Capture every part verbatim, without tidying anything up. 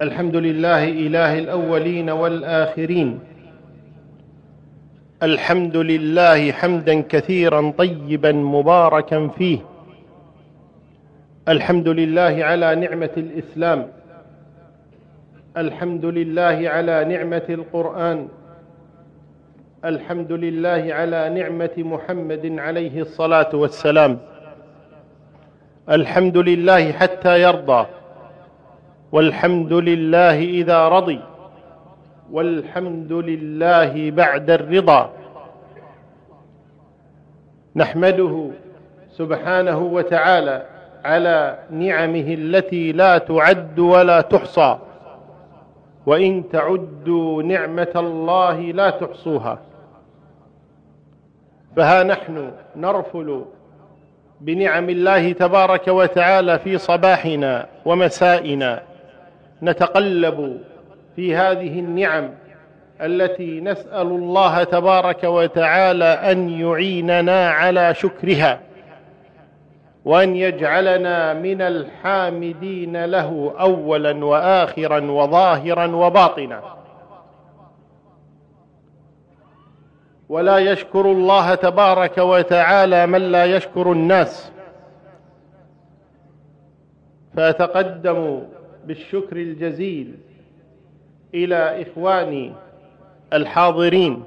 الحمد لله إله الأولين والآخرين. الحمد لله حمدا كثيرا طيبا مباركا فيه. الحمد لله على نعمة الإسلام، الحمد لله على نعمة القرآن، الحمد لله على نعمة محمد عليه الصلاة والسلام. الحمد لله حتى يرضى، والحمد لله إذا رضي، والحمد لله بعد الرضا. نحمده سبحانه وتعالى على نعمه التي لا تعد ولا تحصى، وإن تعدوا نعمة الله لا تحصوها. فها نحن نرفل بنعم الله تبارك وتعالى في صباحنا ومسائنا، نتقلب في هذه النعم التي نسأل الله تبارك وتعالى أن يعيننا على شكرها، وأن يجعلنا من الحامدين له أولا وآخرا وظاهرا وباطنا. ولا يشكر الله تبارك وتعالى من لا يشكر الناس. فأتقدم بالشكر الجزيل إلى إخواني الحاضرين،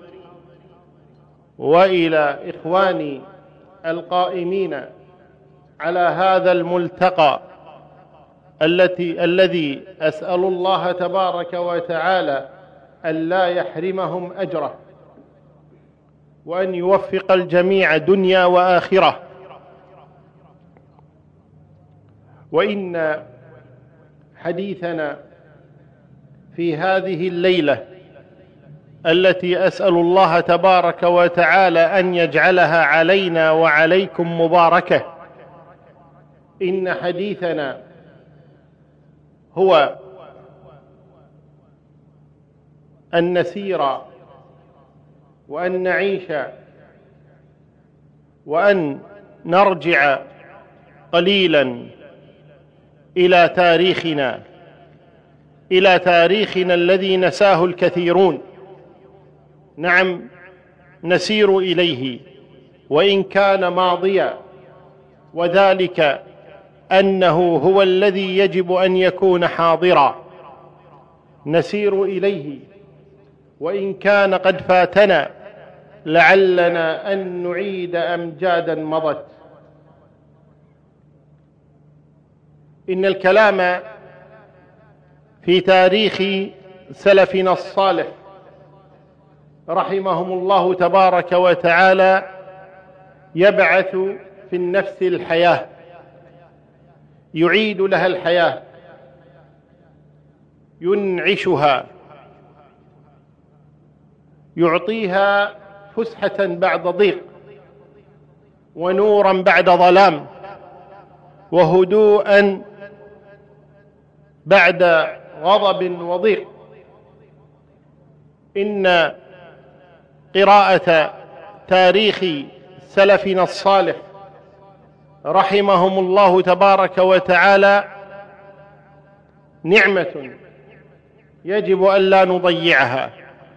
وإلى إخواني القائمين على هذا الملتقى التي الذي أسأل الله تبارك وتعالى أن لا يحرمهم أجره، وأن يوفق الجميع دنيا وآخرة. وإن حديثنا في هذه الليلة التي أسأل الله تبارك وتعالى أن يجعلها علينا وعليكم مباركة، إن حديثنا هو أن نسير وأن نعيش وأن نرجع قليلا إلى تاريخنا، إلى تاريخنا الذي نساه الكثيرون. نعم، نسير إليه وإن كان ماضيا، وذلك أنه هو الذي يجب أن يكون حاضرا. نسير إليه وإن كان قد فاتنا، لعلنا أن نعيد أمجادا مضت. إن الكلام في تاريخ سلفنا الصالح رحمهم الله تبارك وتعالى يبعث في النفس الحياة، يعيد لها الحياة، ينعشها، يعطيها فسحة بعد ضيق، ونورا بعد ظلام، وهدوءا بعد غضب وضيق. إن قراءة تاريخ سلفنا الصالح رحمهم الله تبارك وتعالى نعمة يجب أن لا نضيعها.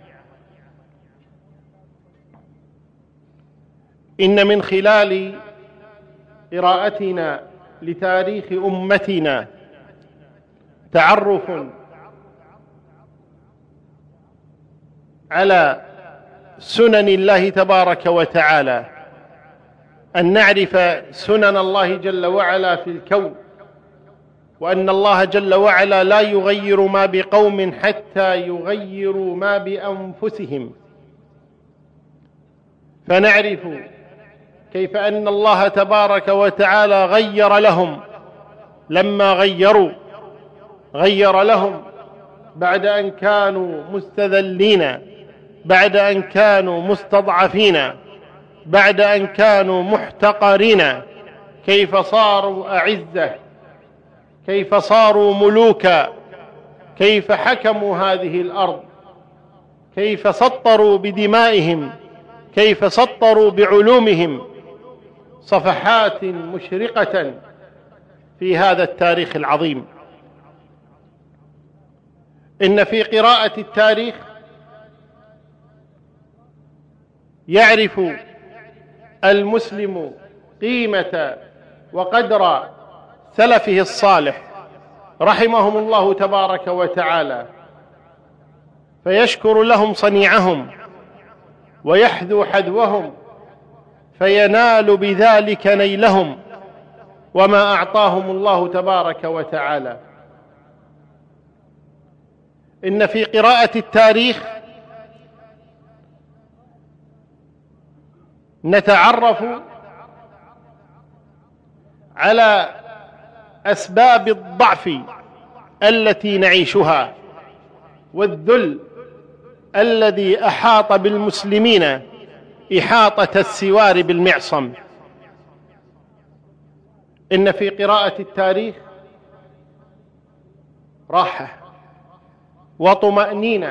إن من خلال قراءتنا لتاريخ أمتنا تعرف على سنن الله تبارك وتعالى، أن نعرف سنن الله جل وعلا في الكون، وأن الله جل وعلا لا يغير ما بقوم حتى يغيروا ما بأنفسهم. فنعرف كيف أن الله تبارك وتعالى غير لهم لما غيروا، غير لهم بعد أن كانوا مستذلين، بعد أن كانوا مستضعفين، بعد أن كانوا محتقرين، كيف صاروا أعزة، كيف صاروا ملوكا، كيف حكموا هذه الأرض، كيف سطروا بدمائهم، كيف سطروا بعلومهم. صفحات مشرقة في هذا التاريخ العظيم. إن في قراءة التاريخ يعرف المسلم قيمة وقدر سلفه الصالح رحمهم الله تبارك وتعالى، فيشكر لهم صنيعهم ويحذو حذوهم، فينال بذلك نيلهم وما أعطاهم الله تبارك وتعالى. إن في قراءة التاريخ نتعرف على أسباب الضعف التي نعيشها والذل الذي أحاط بالمسلمين إحاطة السوار بالمعصم. إن في قراءة التاريخ راحة وطمأنينة.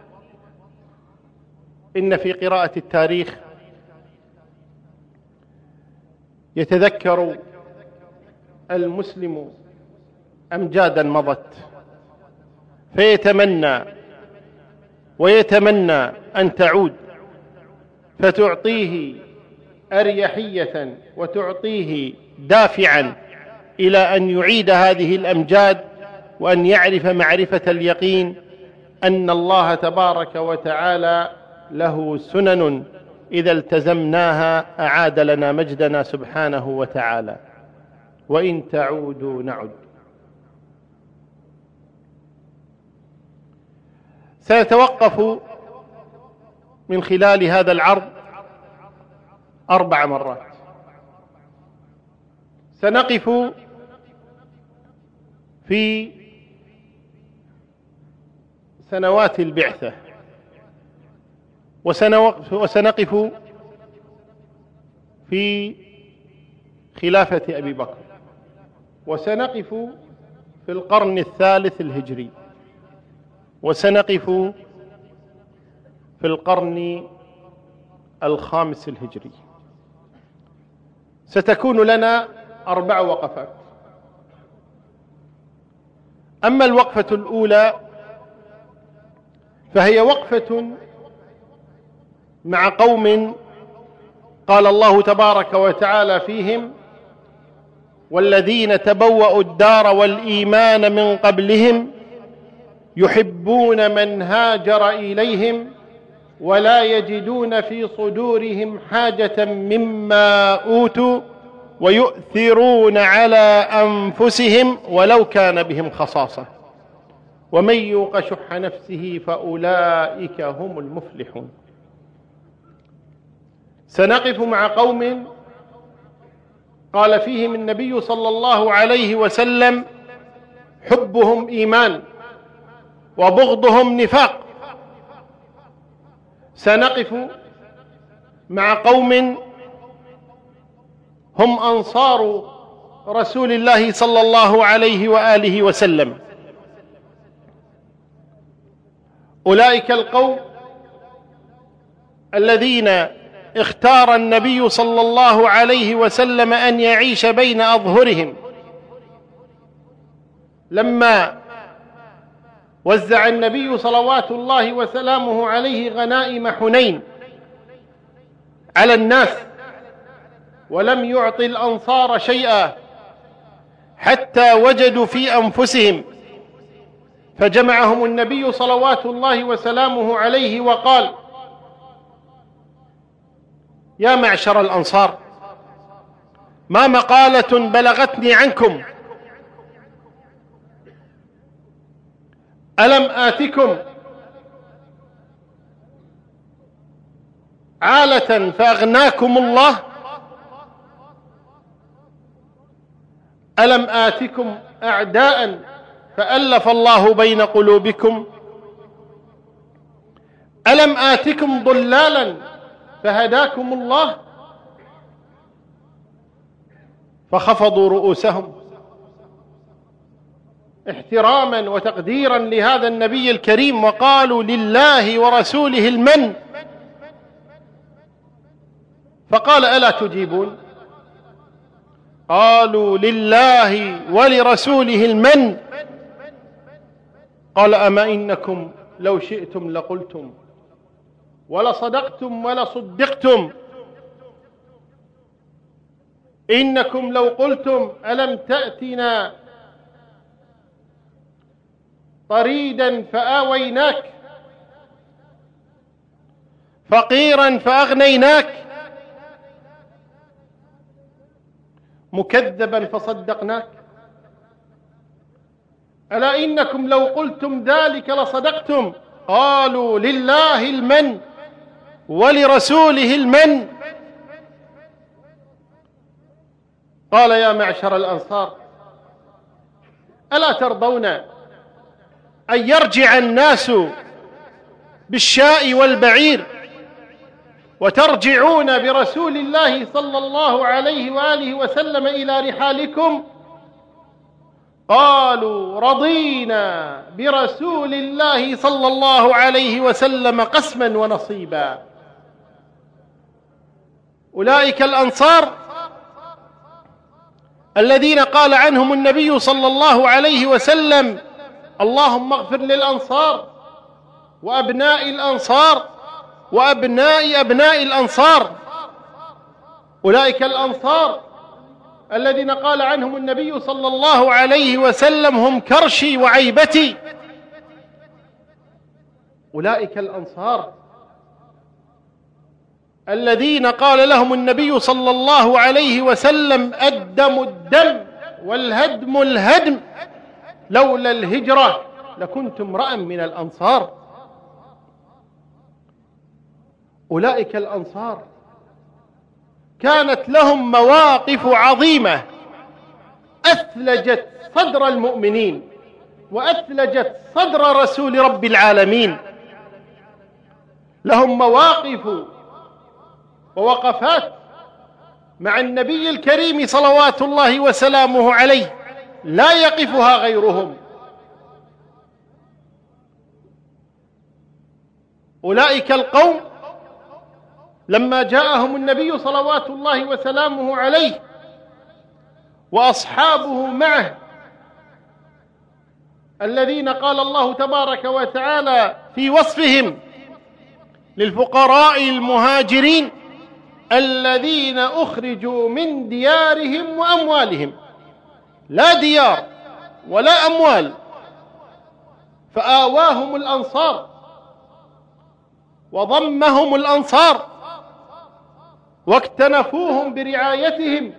إن في قراءة التاريخ يتذكر المسلم أمجادا مضت، فيتمنى ويتمنى أن تعود، فتعطيه أريحية وتعطيه دافعا إلى أن يعيد هذه الأمجاد، وأن يعرف معرفة اليقين أن الله تبارك وتعالى له سنن إذا التزمناها أعاد لنا مجدنا سبحانه وتعالى، وإن تعودوا نعد. سنتوقف من خلال هذا العرض أربع مرات. سنقف في سنوات البعثة، وسنقف في خلافة أبي بكر، وسنقف في القرن الثالث الهجري، وسنقف في القرن الخامس الهجري. ستكون لنا أربع وقفات. أما الوقفة الأولى فهي وقفة مع قوم قال الله تبارك وتعالى فيهم: والذين تبوأوا الدار والإيمان من قبلهم يحبون من هاجر إليهم ولا يجدون في صدورهم حاجة مما أوتوا ويؤثرون على أنفسهم ولو كان بهم خصاصة ومن يوق شح نفسه فأولئك هم المفلحون. سنقف مع قوم قال فيهم النبي صلى الله عليه وسلم: حبهم إيمان وبغضهم نفاق. سنقف مع قوم هم أنصار رسول الله صلى الله عليه وآله وسلم. أولئك القوم الذين اختار النبي صلى الله عليه وسلم أن يعيش بين أظهرهم لما وزع النبي صلوات الله وسلامه عليه غنائم حنين على الناس، ولم يعط الأنصار شيئا حتى وجدوا في أنفسهم، فجمعهم النبي صلوات الله وسلامه عليه وقال: يا معشر الأنصار، ما مقالة بلغتني عنكم ألم آتكم عالة فأغناكم الله؟ ألم آتكم أعداء فألف الله بين قلوبكم؟ ألم آتكم ضلالا فهداكم الله؟ فخفضوا رؤوسهم احتراما وتقديرا لهذا النبي الكريم، وقالوا: لله ورسوله المن. فقال: ألا تجيبون؟ قالوا: لله ولرسوله المن. قال أما إنكم لو شئتم لقلتم ولصدقتم ولصدقتم، إنكم لو قلتم ألم تأتنا طريدا فآويناك، فقيرا فأغنيناك، مكذبا فصدقناك. ألا إنكم لو قلتم ذلك لصدقتم. قالوا لله المن ولرسوله المن. قال يا معشر الأنصار ألا ترضون أن يرجع الناس بالشاء والبعير وترجعون برسول الله صلى الله عليه وآله وسلم إلى رحالكم؟ قالوا رضينا برسول الله صلى الله عليه وسلم قسما ونصيبا. أولئك الأنصار الذين قال عنهم النبي صلى الله عليه وسلم اللهم اغفر للأنصار وأبناء الأنصار وأبناء أبناء الأنصار. أولئك الأنصار الذين قال عنهم النبي صلى الله عليه وسلم هم كرشي وعيبتي. أولئك الأنصار الذين قال لهم النبي صلى الله عليه وسلم الدم الدم والهدم الهدم، لولا الهجرة لكنت امرأ من الأنصار. أولئك الأنصار كانت لهم مواقف عظيمة أثلجت صدر المؤمنين وأثلجت صدر رسول رب العالمين. لهم مواقف ووقفات مع النبي الكريم صلوات الله وسلامه عليه لا يقفها غيرهم. أولئك القوم لما جاءهم النبي صلوات الله وسلامه عليه وأصحابه معه الذين قال الله تبارك وتعالى في وصفهم للفقراء المهاجرين الذين أخرجوا من ديارهم وأموالهم، لا ديار ولا أموال، فآواهم الأنصار وضمهم الأنصار واكتنفوهم برعايتهم،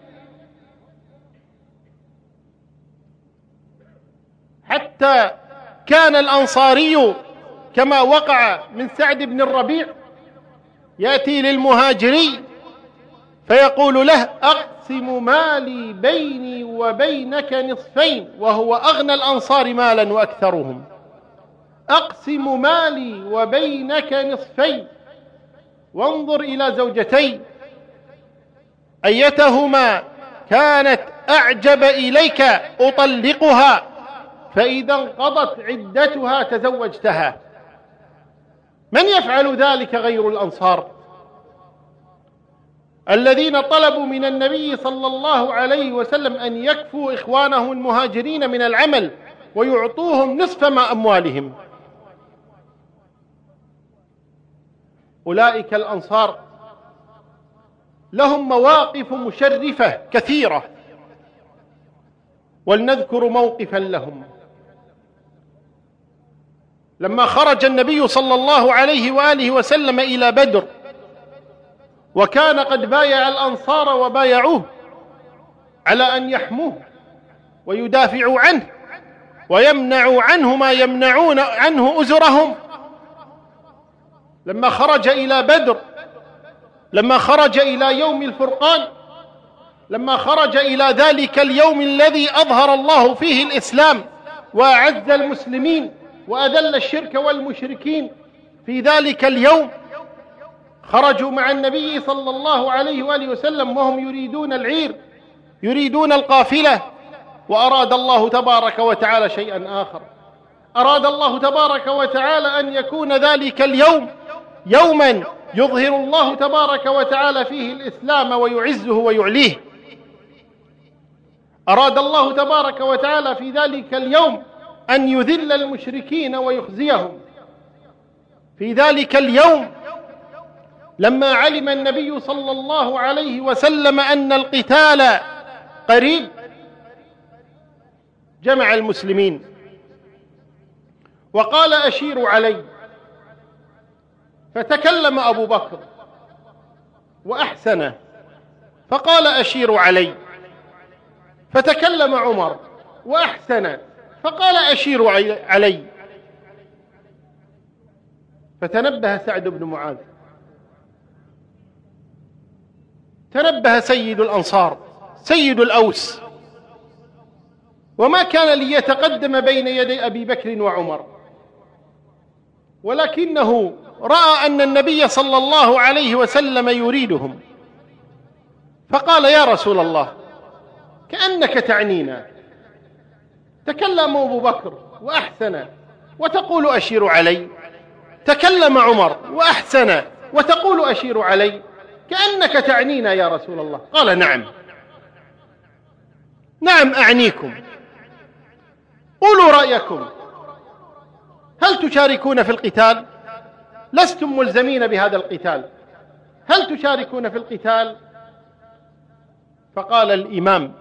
حتى كان الأنصاري كما وقع من سعد بن الربيع يأتي للمهاجري فيقول له أقسم مالي بيني وبينك نصفين، وهو أغنى الأنصار مالا وأكثرهم. أقسم مالي وبينك نصفين، وانظر إلى زوجتي أيتهما كانت أعجب إليك أطلقها، فإذا انقضت عدتها تزوجتها. من يفعل ذلك غير الأنصار الذين طلبوا من النبي صلى الله عليه وسلم أن يكفوا إخوانهم المهاجرين من العمل ويعطوهم نصف ما أموالهم. أولئك الأنصار لهم مواقف مشرفة كثيرة، ولنذكر موقفا لهم. لما خرج النبي صلى الله عليه وآله وسلم إلى بدر وكان قد بايع الأنصار وبايعوه على أن يحموه ويدافعوا عنه ويمنعوا عنه ما يمنعون عنه أزرهم، لما خرج إلى بدر، لما خرج إلى يوم الفرقان، لما خرج إلى ذلك اليوم الذي أظهر الله فيه الإسلام وأعز المسلمين وأذل الشرك والمشركين، في ذلك اليوم خرجوا مع النبي صلى الله عليه وآله وسلم وهم يريدون العير، يريدون القافلة، وأراد الله تبارك وتعالى شيئا آخر. أراد الله تبارك وتعالى أن يكون ذلك اليوم يوما يظهر الله تبارك وتعالى فيه الإسلام ويعزه ويعليه. أراد الله تبارك وتعالى في ذلك اليوم أن يذل المشركين ويخزيهم. في ذلك اليوم لما علم النبي صلى الله عليه وسلم أن القتال قريب جمع المسلمين وقال أشيروا علي، فتكلم أبو بكر وأحسن فقال أشيروا علي، فتكلم عمر وأحسن فقال أشيروا علي، فتنبه سعد بن معاذ، تنبه سيد الأنصار سيد الأوس، وما كان ليتقدم بين يدي أبي بكر وعمر، ولكنه رأى أن النبي صلى الله عليه وسلم يريدهم، فقال يا رسول الله كأنك تعنينا، تكلم أبو بكر وأحسن وتقول أشير علي، تكلم عمر وأحسن وتقول أشير علي، كأنك تعنينا يا رسول الله. قال نعم نعم أعنيكم، قولوا رأيكم، هل تشاركون في القتال؟ لستم ملزمين بهذا القتال، هل تشاركون في القتال؟ فقال الإمام،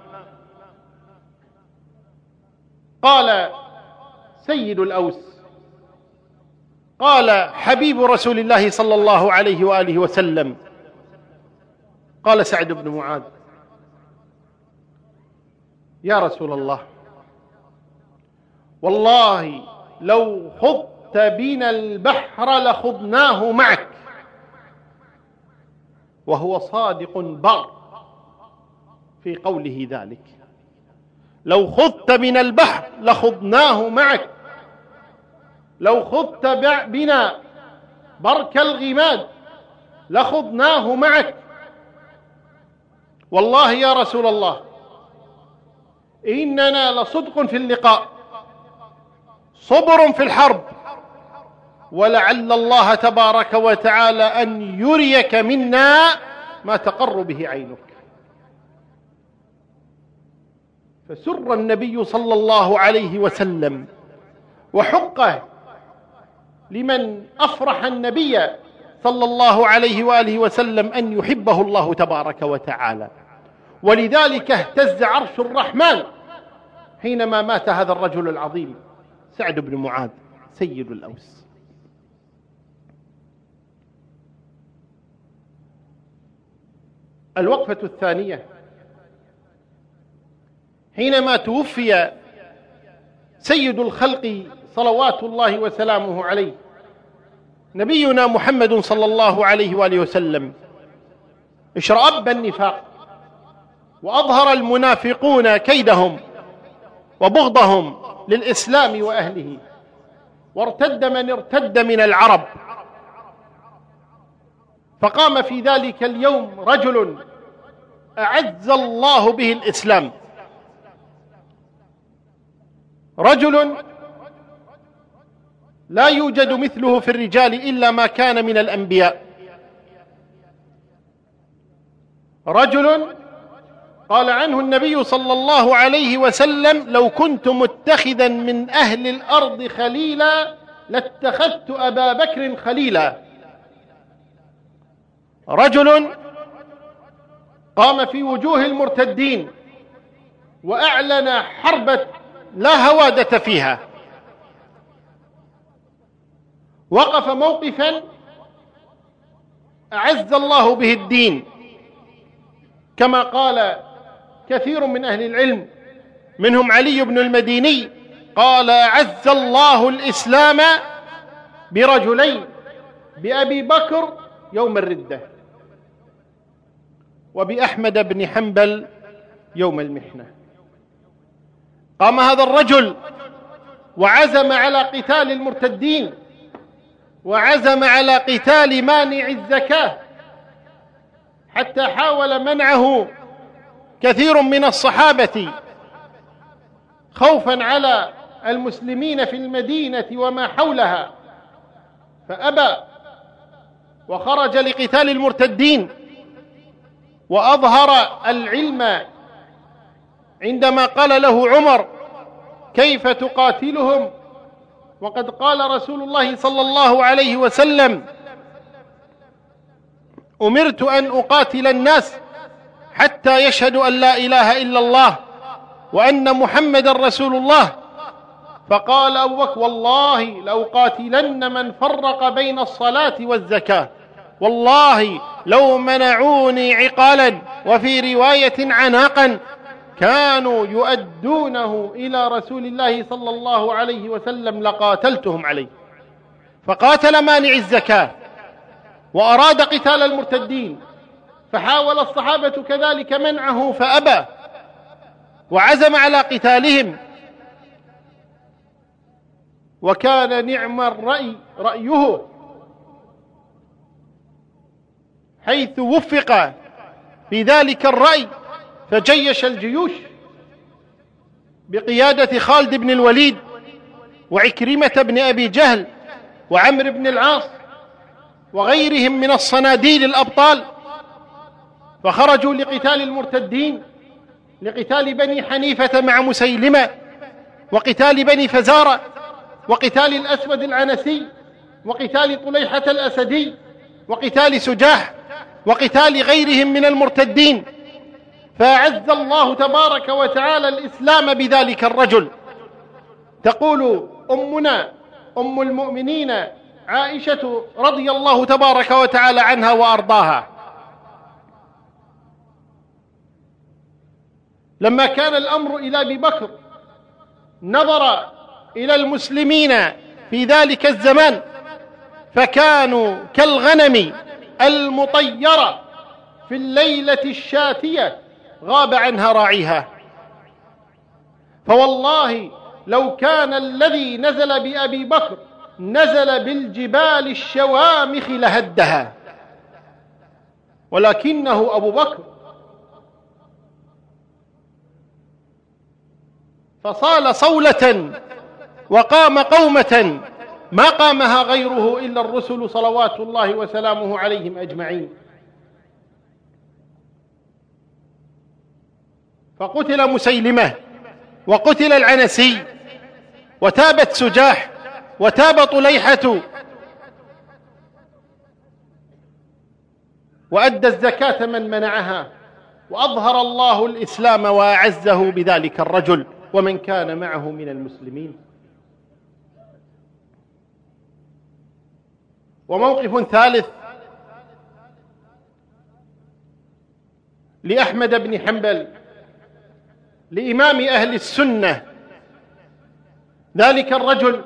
قال سيد الأوس، قال حبيب رسول الله صلى الله عليه وآله وسلم، قال سعد بن معاذ يا رسول الله والله لو خضت بنا البحر لخضناه معك، وهو صادق بار في قوله ذلك، لو خضت بنا البحر لخضناه معك، لو خضت بنا برك الغماد لخضناه معك، والله يا رسول الله إننا لصدق في اللقاء صبر في الحرب، ولعل الله تبارك وتعالى أن يريك منا ما تقر به عينك. فسر النبي صلى الله عليه وسلم، وحقه لمن أفرح النبي صلى الله عليه وآله وسلم أن يحبه الله تبارك وتعالى، ولذلك اهتز عرش الرحمن حينما مات هذا الرجل العظيم سعد بن معاذ سيد الأوس. الوقفة الثانية حينما توفي سيد الخلق صلوات الله وسلامه عليه نبينا محمد صلى الله عليه وآله وسلم، اشرأب النفاق وأظهر المنافقون كيدهم وبغضهم للإسلام وأهله، وارتد من ارتد من العرب، فقام في ذلك اليوم رجل أعز الله به الإسلام، رجل لا يوجد مثله في الرجال إلا ما كان من الأنبياء، رجل قال عنه النبي صلى الله عليه وسلم لو كنت متخذا من أهل الأرض خليلا لاتخذت أبا بكر خليلا، رجل قام في وجوه المرتدين وأعلن حربة لا هوادة فيها، وقف موقفا أعز الله به الدين، كما قال كثير من أهل العلم منهم علي بن المديني قال أعز الله الإسلام برجلين، بأبي بكر يوم الردة وبأحمد بن حنبل يوم المحنة. قام هذا الرجل وعزم على قتال المرتدين، وعزم على قتال مانع الزكاة، حتى حاول منعه كثير من الصحابة خوفا على المسلمين في المدينة وما حولها، فأبى وخرج لقتال المرتدين، وأظهر العلم عندما قال له عمر كيف تقاتلهم وقد قال رسول الله صلى الله عليه وسلم: أمرت أن أقاتل الناس حتى يشهدوا أن لا إله إلا الله وأن محمدا رسول الله. فقال أبو بكر: والله لأقاتلن من فرق بين الصلاة والزكاة، والله لو منعوني عقالا وفي رواية عناقا كانوا يؤدونه إلى رسول الله صلى الله عليه وسلم لقاتلتهم عليه. فقاتل مانع الزكاة وأراد قتال المرتدين، فحاول الصحابة كذلك منعه فأبى، وعزم على قتالهم. وكان نعم الرأي رأيه حيث وفق في ذلك الرأي، فجيش الجيوش بقيادة خالد بن الوليد وعكرمة بن أبي جهل وعمر بن العاص وغيرهم من الصناديد الأبطال، فخرجوا لقتال المرتدين، لقتال بني حنيفة مع مسيلمة، وقتال بني فزارة، وقتال الأسود العنسي، وقتال طليحة الأسدي، وقتال سجاح، وقتال غيرهم من المرتدين. فأعز الله تبارك وتعالى الإسلام بذلك الرجل. تقول أمنا أم المؤمنين عائشة رضي الله تبارك وتعالى عنها وأرضاها: لما كان الأمر إلى أبي بكر نظر إلى المسلمين في ذلك الزمان فكانوا كالغنم المطيرة في الليلة الشاتية غاب عنها راعيها. فوالله لو كان الذي نزل بأبي بكر نزل بالجبال الشوامخ لهدها، ولكنه أبو بكر فصال صولة وقام قومة ما قامها غيره إلا الرسل صلوات الله وسلامه عليهم أجمعين. فقتل مسيلمة وقتل العنسي وتابت سجاح وتاب طليحة، وأدى الزكاة من منعها، وأظهر الله الإسلام وأعزه بذلك الرجل ومن كان معه من المسلمين. وموقف ثالث لأحمد بن حنبل لإمام أهل السنة، ذلك الرجل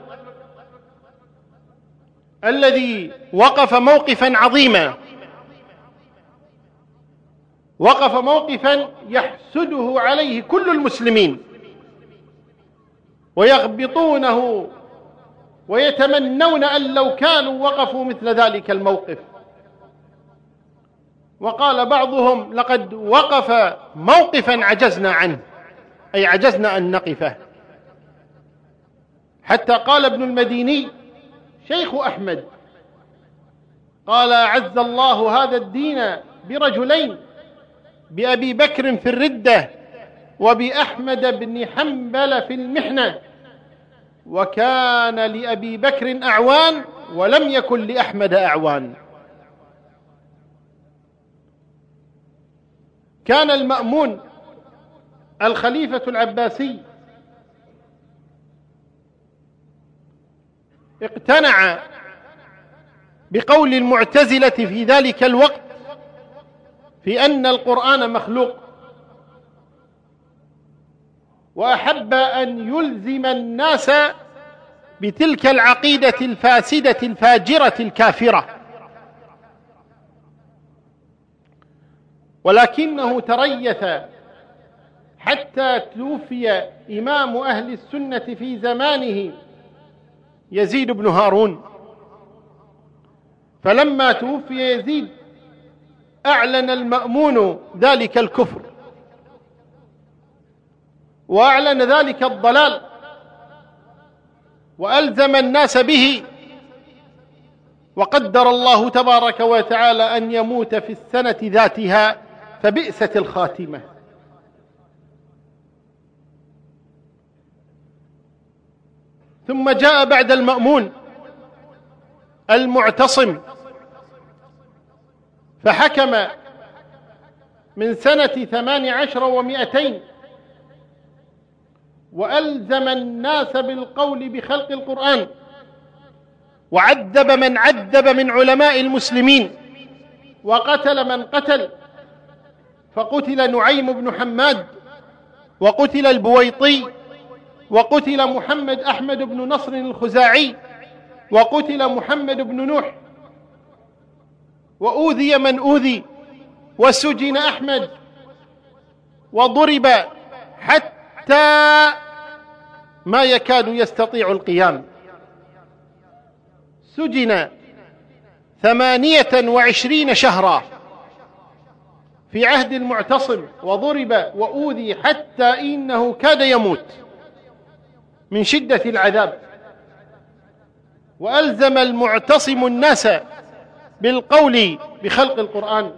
الذي وقف موقفا عظيما، وقف موقفا يحسده عليه كل المسلمين ويغبطونه ويتمنون أن لو كانوا وقفوا مثل ذلك الموقف. وقال بعضهم: لقد وقف موقفا عجزنا عنه، أي عجزنا أن نقفه. حتى قال ابن المديني شيخ أحمد، قال: أعز الله هذا الدين برجلين، بأبي بكر في الردة وبأحمد بن حنبل في المحنة، وكان لأبي بكر أعوان ولم يكن لأحمد أعوان. كان المأمون الخليفة العباسي اقتنع بقول المعتزلة في ذلك الوقت في أن القرآن مخلوق، وأحب أن يلزم الناس بتلك العقيدة الفاسدة الفاجرة الكافرة، ولكنه تريث حتى توفي إمام أهل السنة في زمانه يزيد بن هارون. فلما توفي يزيد أعلن المأمون ذلك الكفر وأعلن ذلك الضلال وألزم الناس به، وقدر الله تبارك وتعالى أن يموت في السنة ذاتها، فبئست الخاتمة. ثم جاء بعد المأمون المعتصم فحكم من سنة ثمان عشر ومائتين، وألزم الناس بالقول بخلق القرآن، وعذب من عذب من علماء المسلمين، وقتل من قتل، فقتل نعيم بن حماد، وقتل البويطي، وقتل محمد أحمد بن نصر الخزاعي، وقتل محمد بن نوح، وأوذي من أوذي، وسجن أحمد، وضرب حتى ما يكاد يستطيع القيام. سجن ثمانية وعشرين شهرا في عهد المعتصم، وضرب وأوذي حتى إنه كاد يموت من شدة العذاب. وألزم المعتصم الناس بالقول بخلق القرآن،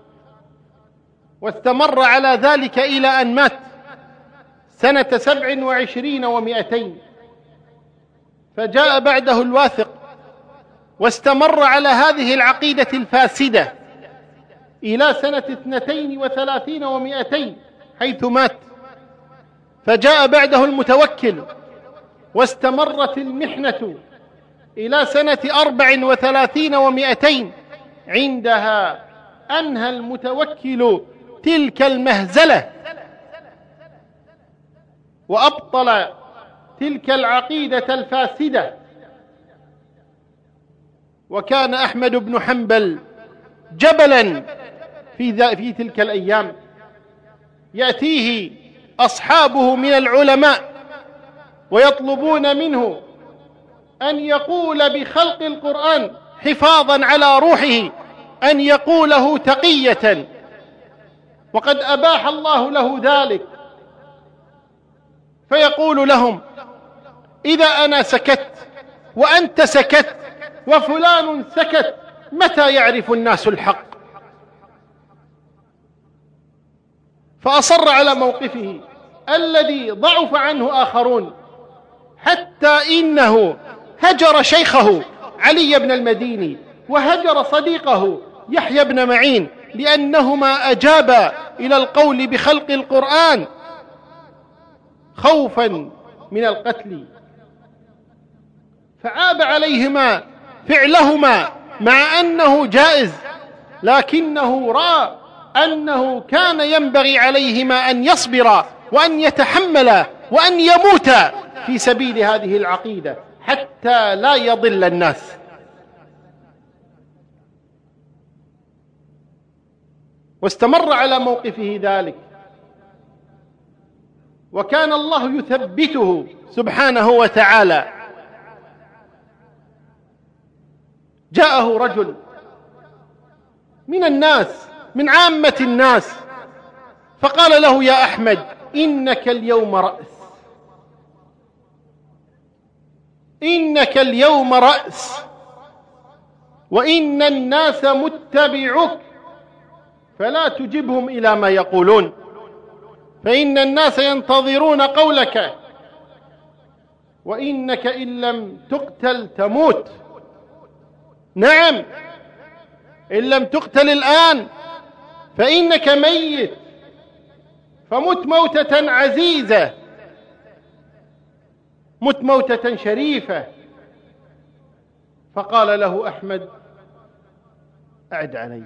واستمر على ذلك إلى أن مات سنة سبع وعشرين ومائتين. فجاء بعده الواثق واستمر على هذه العقيدة الفاسدة إلى سنة اثنتين وثلاثين ومائتين حيث مات. فجاء بعده المتوكل واستمرت المحنة إلى سنة أربع وثلاثين ومائتين، عندها أنهى المتوكل تلك المهزلة وأبطل تلك العقيدة الفاسدة. وكان أحمد بن حنبل جبلا في, في تلك الأيام، يأتيه أصحابه من العلماء ويطلبون منه أن يقول بخلق القرآن حفاظا على روحه، أن يقوله تقية، وقد أباح الله له ذلك. فيقول لهم: إذا أنا سكت وأنت سكت وفلان سكت، متى يعرف الناس الحق؟ فأصر على موقفه الذي ضعف عنه آخرون، حتى إنه هجر شيخه علي بن المديني، وهجر صديقه يحيى بن معين، لأنهما أجابا إلى القول بخلق القرآن خوفا من القتل. فعاب عليهما فعلهما مع أنه جائز، لكنه رأى أنه كان ينبغي عليهما أن يصبرا وأن يتحملا وأن يموتا في سبيل هذه العقيدة حتى لا يضل الناس. واستمر على موقفه ذلك، وكان الله يثبته سبحانه وتعالى. جاءه رجل من الناس، من عامة الناس، فقال له: يا أحمد، إنك اليوم رأس، إنك اليوم رأس، وإن الناس متبعك، فلا تجبهم إلى ما يقولون، فإن الناس ينتظرون قولك، وإنك إن لم تقتل تموت. نعم، إن لم تقتل الآن فإنك ميت، فمت موتة عزيزة، مت موتة شريفة. فقال له أحمد: أعد علي،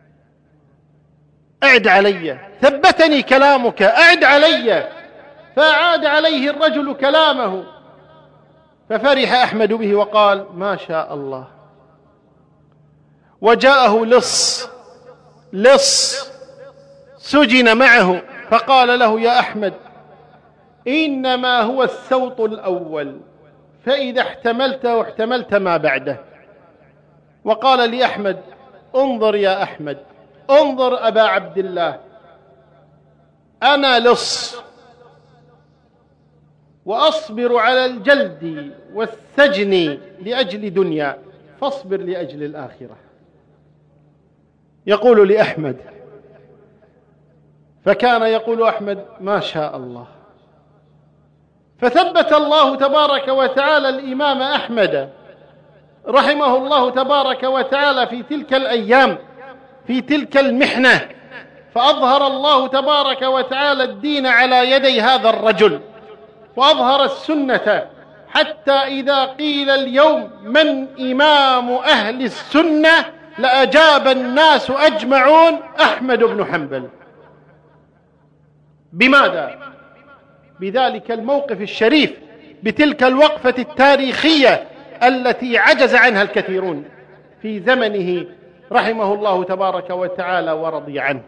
أعد علي، ثبتني كلامك، أعد علي. فأعاد عليه الرجل كلامه، ففرح أحمد به وقال: ما شاء الله. وجاءه لص لص سجن معه، فقال له: يا أحمد، إنما هو السوط الأول، فإذا احتملت واحتملت ما بعده. وقال لأحمد: انظر يا أحمد، انظر أبا عبد الله، أنا لص وأصبر على الجلد والسجن لأجل دنيا، فاصبر لأجل الآخرة. يقول لأحمد، فكان يقول أحمد: ما شاء الله. فثبت الله تبارك وتعالى الإمام أحمد رحمه الله تبارك وتعالى في تلك الأيام في تلك المحنة، فأظهر الله تبارك وتعالى الدين على يدي هذا الرجل، وأظهر السنة، حتى إذا قيل اليوم من إمام أهل السنة لأجاب الناس أجمعون أحمد بن حنبل. بماذا؟ بذلك الموقف الشريف، بتلك الوقفة التاريخية التي عجز عنها الكثيرون في زمنه رحمه الله تبارك وتعالى ورضي عنه.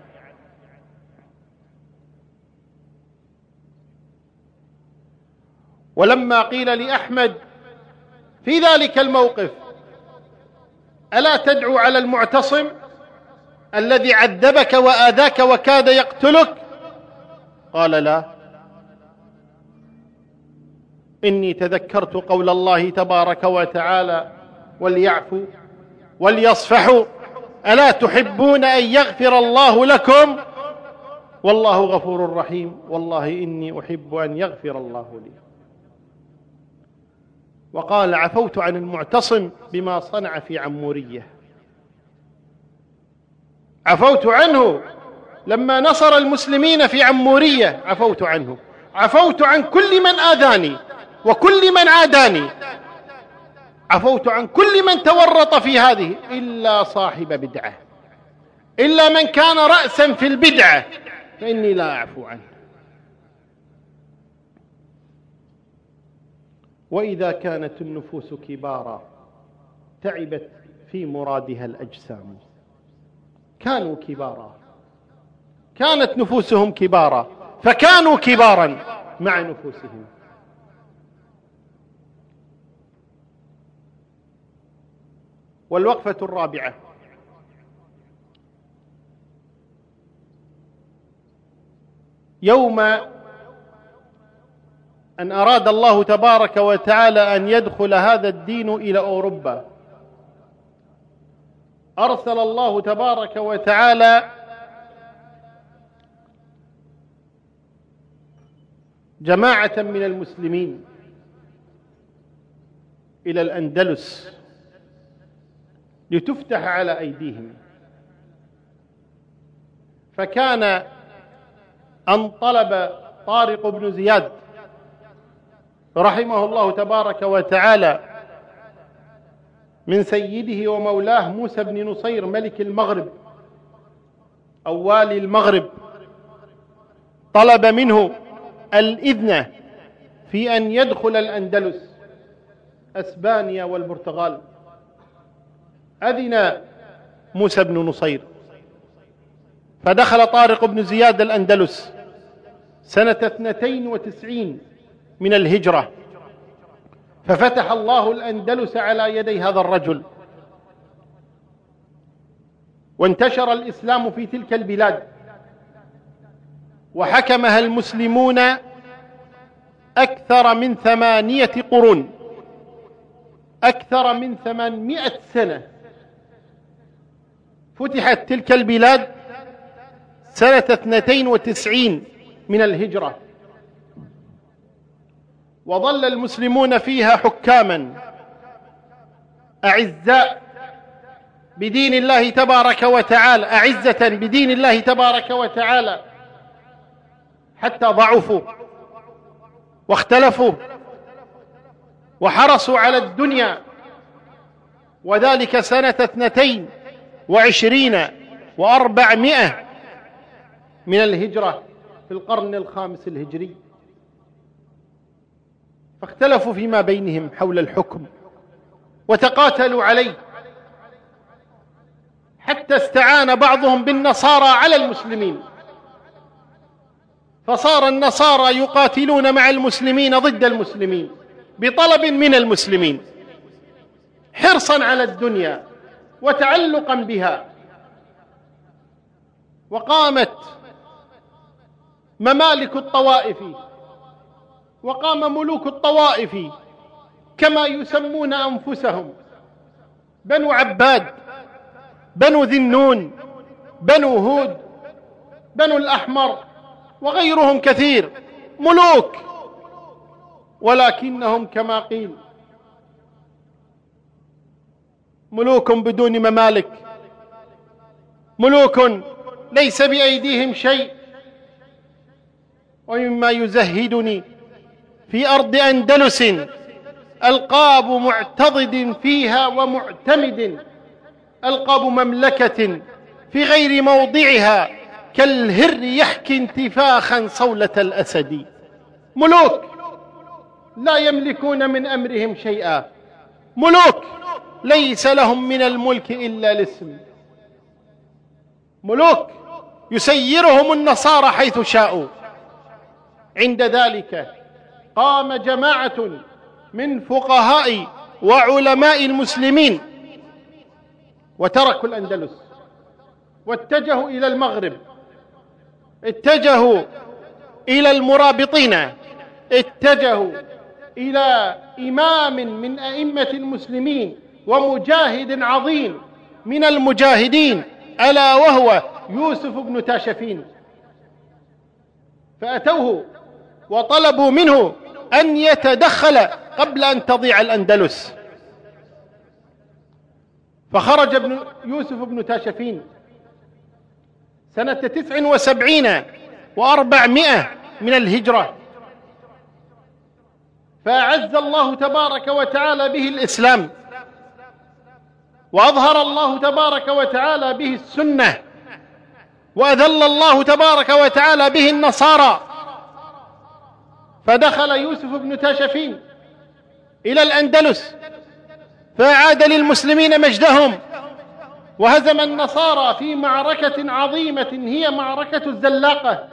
ولما قيل لأحمد في ذلك الموقف ألا تدعو على المعتصم الذي عذبك وآذاك وكاد يقتلك؟ قال لا، إني تذكرت قول الله تبارك وتعالى وليعفوا وليصفحوا ألا تحبون أن يغفر الله لكم والله غفور رحيم والله إني أحب أن يغفر الله لي. وقال عفوت عن المعتصم بما صنع في عمورية، عفوت عنه لما نصر المسلمين في عمورية، عفوت عنه، عفوت عن كل من آذاني وكل من عاداني، عفوت عن كل من تورط في هذه إلا صاحب بدعة، إلا من كان رأسا في البدعة فإني لا أعفو عنه. وإذا كانت النفوس كبارا تعبت في مرادها الأجسام. كانوا كبارا، كانت نفوسهم كبارا فكانوا كبارا مع نفوسهم. والوقفة الرابعة: يوم أن أراد الله تبارك وتعالى أن يدخل هذا الدين إلى أوروبا، أرسل الله تبارك وتعالى جماعة من المسلمين إلى الأندلس لتفتح على أيديهم. فكان أن طلب طارق بن زياد رحمه الله تبارك وتعالى من سيده ومولاه موسى بن نصير ملك المغرب أو والي المغرب، طلب منه الإذن في أن يدخل الأندلس أسبانيا والبرتغال. أذن موسى بن نصير، فدخل طارق بن زياد الأندلس سنة اثنتين وتسعين من الهجرة، ففتح الله الأندلس على يدي هذا الرجل، وانتشر الإسلام في تلك البلاد، وحكمها المسلمون أكثر من ثمانية قرون، أكثر من ثمانمائة سنة. فتحت تلك البلاد سنة اثنتين وتسعين من الهجرة، وظل المسلمون فيها حكاما أعزاء بدين الله تبارك وتعالى، أعزة بدين الله تبارك وتعالى، حتى ضعفوا واختلفوا وحرصوا على الدنيا، وذلك سنة اثنتين وعشرين وأربعمائة من الهجرة في القرن الخامس الهجري. فاختلفوا فيما بينهم حول الحكم وتقاتلوا عليه، حتى استعان بعضهم بالنصارى على المسلمين، فصار النصارى يقاتلون مع المسلمين ضد المسلمين بطلب من المسلمين، حرصا على الدنيا وتعلقا بها. وقامت ممالك الطوائف، وقام ملوك الطوائف كما يسمون أنفسهم، بنو عباد، بنو ذي النون، بنو هود، بنو الأحمر، وغيرهم كثير، ملوك ولكنهم كما قيل ملوك بدون ممالك، ملوك ليس بأيديهم شيء. ومما يزهدني في أرض أندلس ألقاب معتضد فيها ومعتمد، ألقاب مملكة في غير موضعها كالهر يحكي انتفاخا صولة الأسد. ملوك لا يملكون من أمرهم شيئا، ملوك ليس لهم من الملك إلا الاسم، ملوك يسيرهم النصارى حيث شاءوا. عند ذلك قام جماعة من فقهاء وعلماء المسلمين وتركوا الأندلس واتجهوا إلى المغرب، اتجهوا إلى المرابطين، اتجهوا إلى إمام من أئمة المسلمين ومجاهد عظيم من المجاهدين، ألا وهو يوسف بن تاشفين. فأتوه وطلبوا منه أن يتدخل قبل أن تضيع الأندلس. فخرج ابن يوسف بن تاشفين سنة تسع وسبعين وأربعمائة من الهجرة، فأعز الله تبارك وتعالى به الإسلام، وأظهر الله تبارك وتعالى به السنة، وأذل الله تبارك وتعالى به النصارى. فدخل يوسف بن تاشفين إلى الأندلس فأعاد للمسلمين مجدهم، وهزم النصارى في معركة عظيمة هي معركة الزلاقة.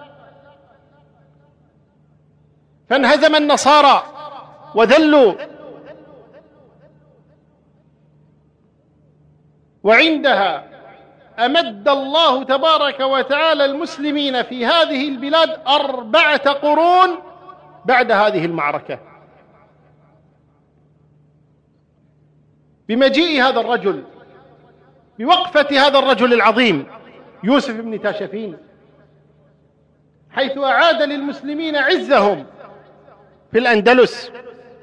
فانهزم النصارى وذلوا، وعندها أمد الله تبارك وتعالى المسلمين في هذه البلاد أربعة قرون بعد هذه المعركة، بمجيء هذا الرجل، بوقفة هذا الرجل العظيم يوسف بن تاشفين، حيث أعاد للمسلمين عزهم في الأندلس.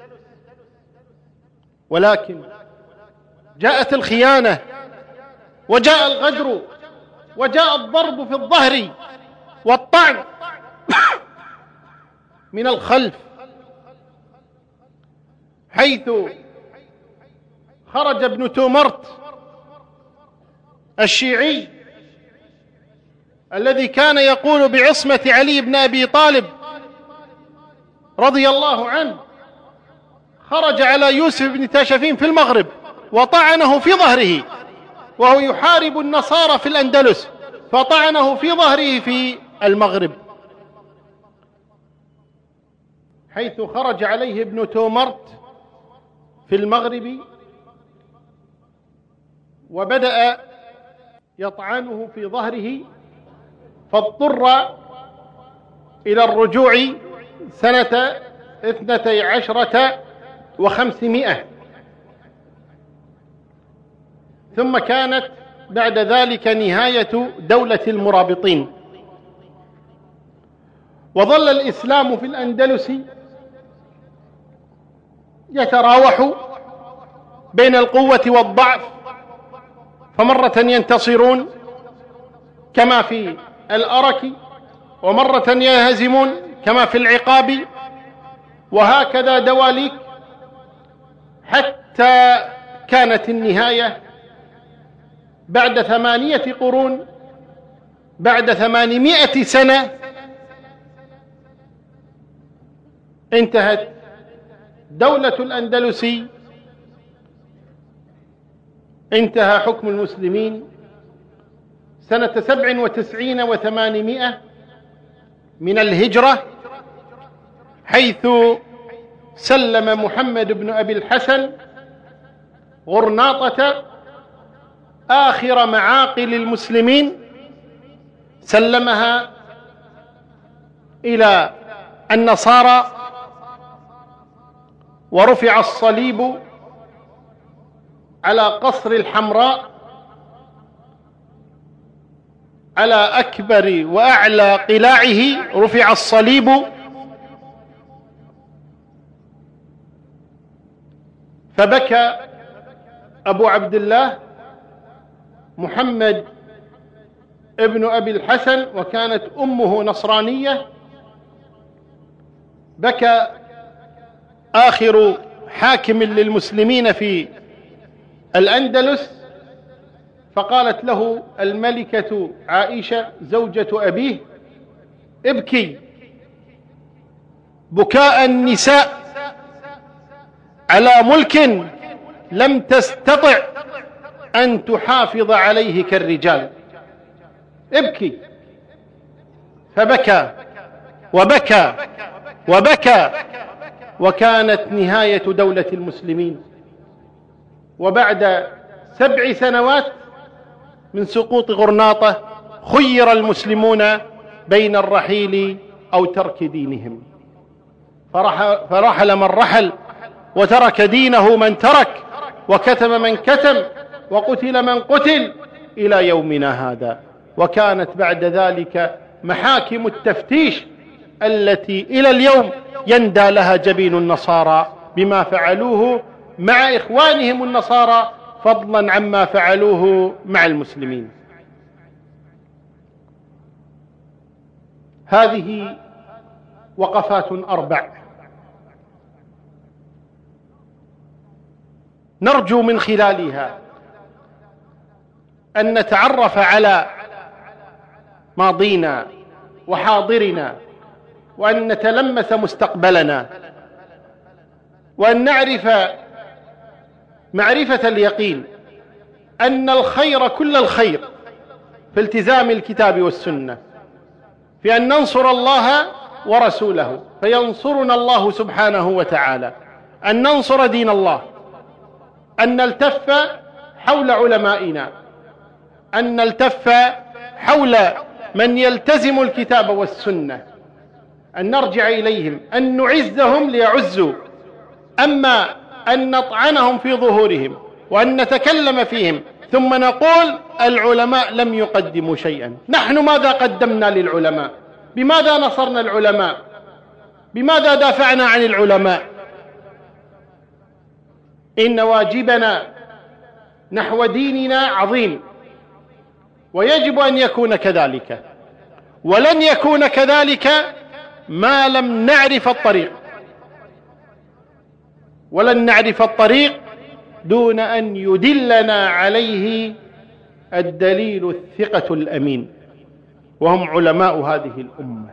ولكن جاءت الخيانة، وجاء الغدر، وجاء الضرب في الظهر والطعن من الخلف، حيث خرج ابن تومرت الشيعي الذي كان يقول بعصمة علي بن أبي طالب رضي الله عنه، خرج على يوسف بن تاشفين في المغرب وطعنه في ظهره، وهو يحارب النصارى في الأندلس، فطعنه في ظهره في المغرب، حيث خرج عليه ابن تومرت في المغرب وبدأ يطعنه في ظهره، فاضطر إلى الرجوع سنة اثنتي عشرة وخمسمائة. ثم كانت بعد ذلك نهاية دولة المرابطين، وظل الإسلام في الأندلس يتراوح بين القوة والضعف، فمرة ينتصرون كما في الأرك، ومرة ينهزمون كما في العقاب، وهكذا دواليك، حتى كانت النهاية بعد ثمانية قرون، بعد ثمانمائة سنة، انتهت دولة الأندلس، انتهى حكم المسلمين سنة سبع وتسعين وثمانمائة من الهجرة، حيث سلم محمد بن أبي الحسن غرناطة آخر معاقل المسلمين، سلمها إلى النصارى، ورفع الصليب على قصر الحمراء، على أكبر وأعلى قلاعه رفع الصليب، فبكى أبو عبد الله محمد ابن أبي الحسن، وكانت أمه نصرانية. بكى آخر حاكم للمسلمين في الأندلس، فقالت له الملكة عائشة زوجة أبيه: ابكي بكاء النساء على ملك لم تستطع أن تحافظ عليه كالرجال، ابكي. فبكى وبكى وبكى، وكانت نهاية دولة المسلمين. وبعد سبع سنوات من سقوط غرناطة خير المسلمون بين الرحيل أو ترك دينهم، فرحل من رحل، وترك دينه من ترك، وكتم من كتم، وقتل من قتل إلى يومنا هذا. وكانت بعد ذلك محاكم التفتيش التي إلى اليوم يندى لها جبين النصارى بما فعلوه مع إخوانهم النصارى، فضلا عما فعلوه مع المسلمين. هذه وقفات أربع نرجو من خلالها أن نتعرف على ماضينا وحاضرنا، وأن نتلمس مستقبلنا، وأن نعرف معرفة اليقين أن الخير كل الخير في التزام الكتاب والسنة، في أن ننصر الله ورسوله فينصرنا الله سبحانه وتعالى، أن ننصر دين الله، أن نلتف حول علمائنا، أن نلتف حول من يلتزم الكتاب والسنة، أن نرجع إليهم، أن نعزهم ليعزوا، أما أن نطعنهم في ظهورهم وأن نتكلم فيهم ثم نقول العلماء لم يقدموا شيئا. نحن ماذا قدمنا للعلماء؟ بماذا نصرنا العلماء؟ بماذا دافعنا عن العلماء؟ إن واجبنا نحو ديننا عظيم، ويجب أن يكون كذلك، ولن يكون كذلك ما لم نعرف الطريق، ولن نعرف الطريق دون أن يدلنا عليه الدليل الثقة الأمين، وهم علماء هذه الأمة.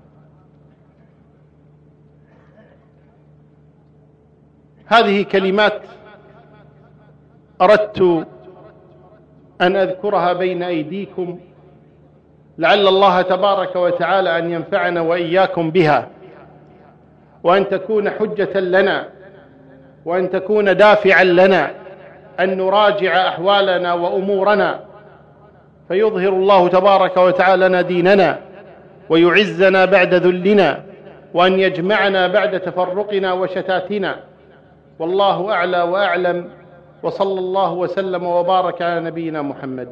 هذه كلمات أردت أن أذكرها بين أيديكم، لعل الله تبارك وتعالى أن ينفعنا وإياكم بها، وأن تكون حجة لنا، وأن تكون دافعا لنا أن نراجع أحوالنا وأمورنا، فيظهر الله تبارك وتعالى لنا ديننا، ويعزنا بعد ذلنا، وأن يجمعنا بعد تفرقنا وشتاتنا. والله أعلى وأعلم، وصلى الله وسلم وبارك على نبينا محمد.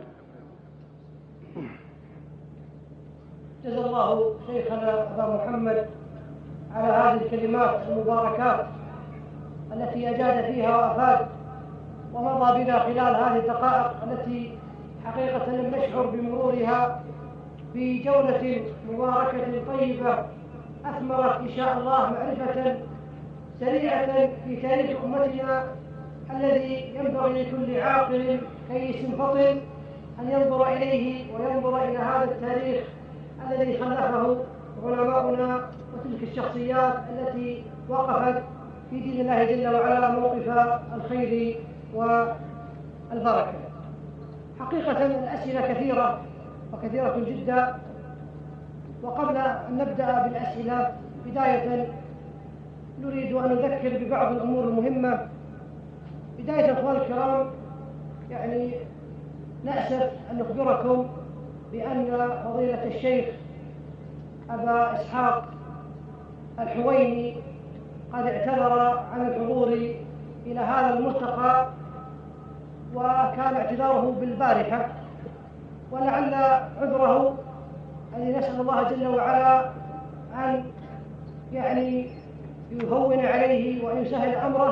جزا الله شيخنا أبا محمد على هذه الكلمات المباركات التي أجاد فيها وأفاد، ومضى بنا خلال هذه الدقائق التي حقيقة لم نشعر بمرورها بجولة مباركة طيبة أثمرت إن شاء الله معرفة سريعة في تاريخ أمتنا الذي ينبغي لكل عاقل كيس فطن أن ينظر إليه وينظر إلى هذا التاريخ الذي خلفه علماؤنا وتلك الشخصيات التي وقفت في دين الله جل وعلا موقف الخير والبركة. حقيقة الأسئلة كثيرة وكثيرة جدا، وقبل أن نبدأ بالأسئلة بداية نريد أن نذكر ببعض الأمور المهمة. بداية أخوان الكرام، يعني نأسف أن نخبركم بأن فضيلة الشيخ أبا إسحاق الحويني قد اعتذر عن الحضور إلى هذا الملتقى، وكان اعتذاره بالبارحة، ولعل عذره الذي نسأل الله جل وعلا أن يعني يهون عليه ويسهل أمره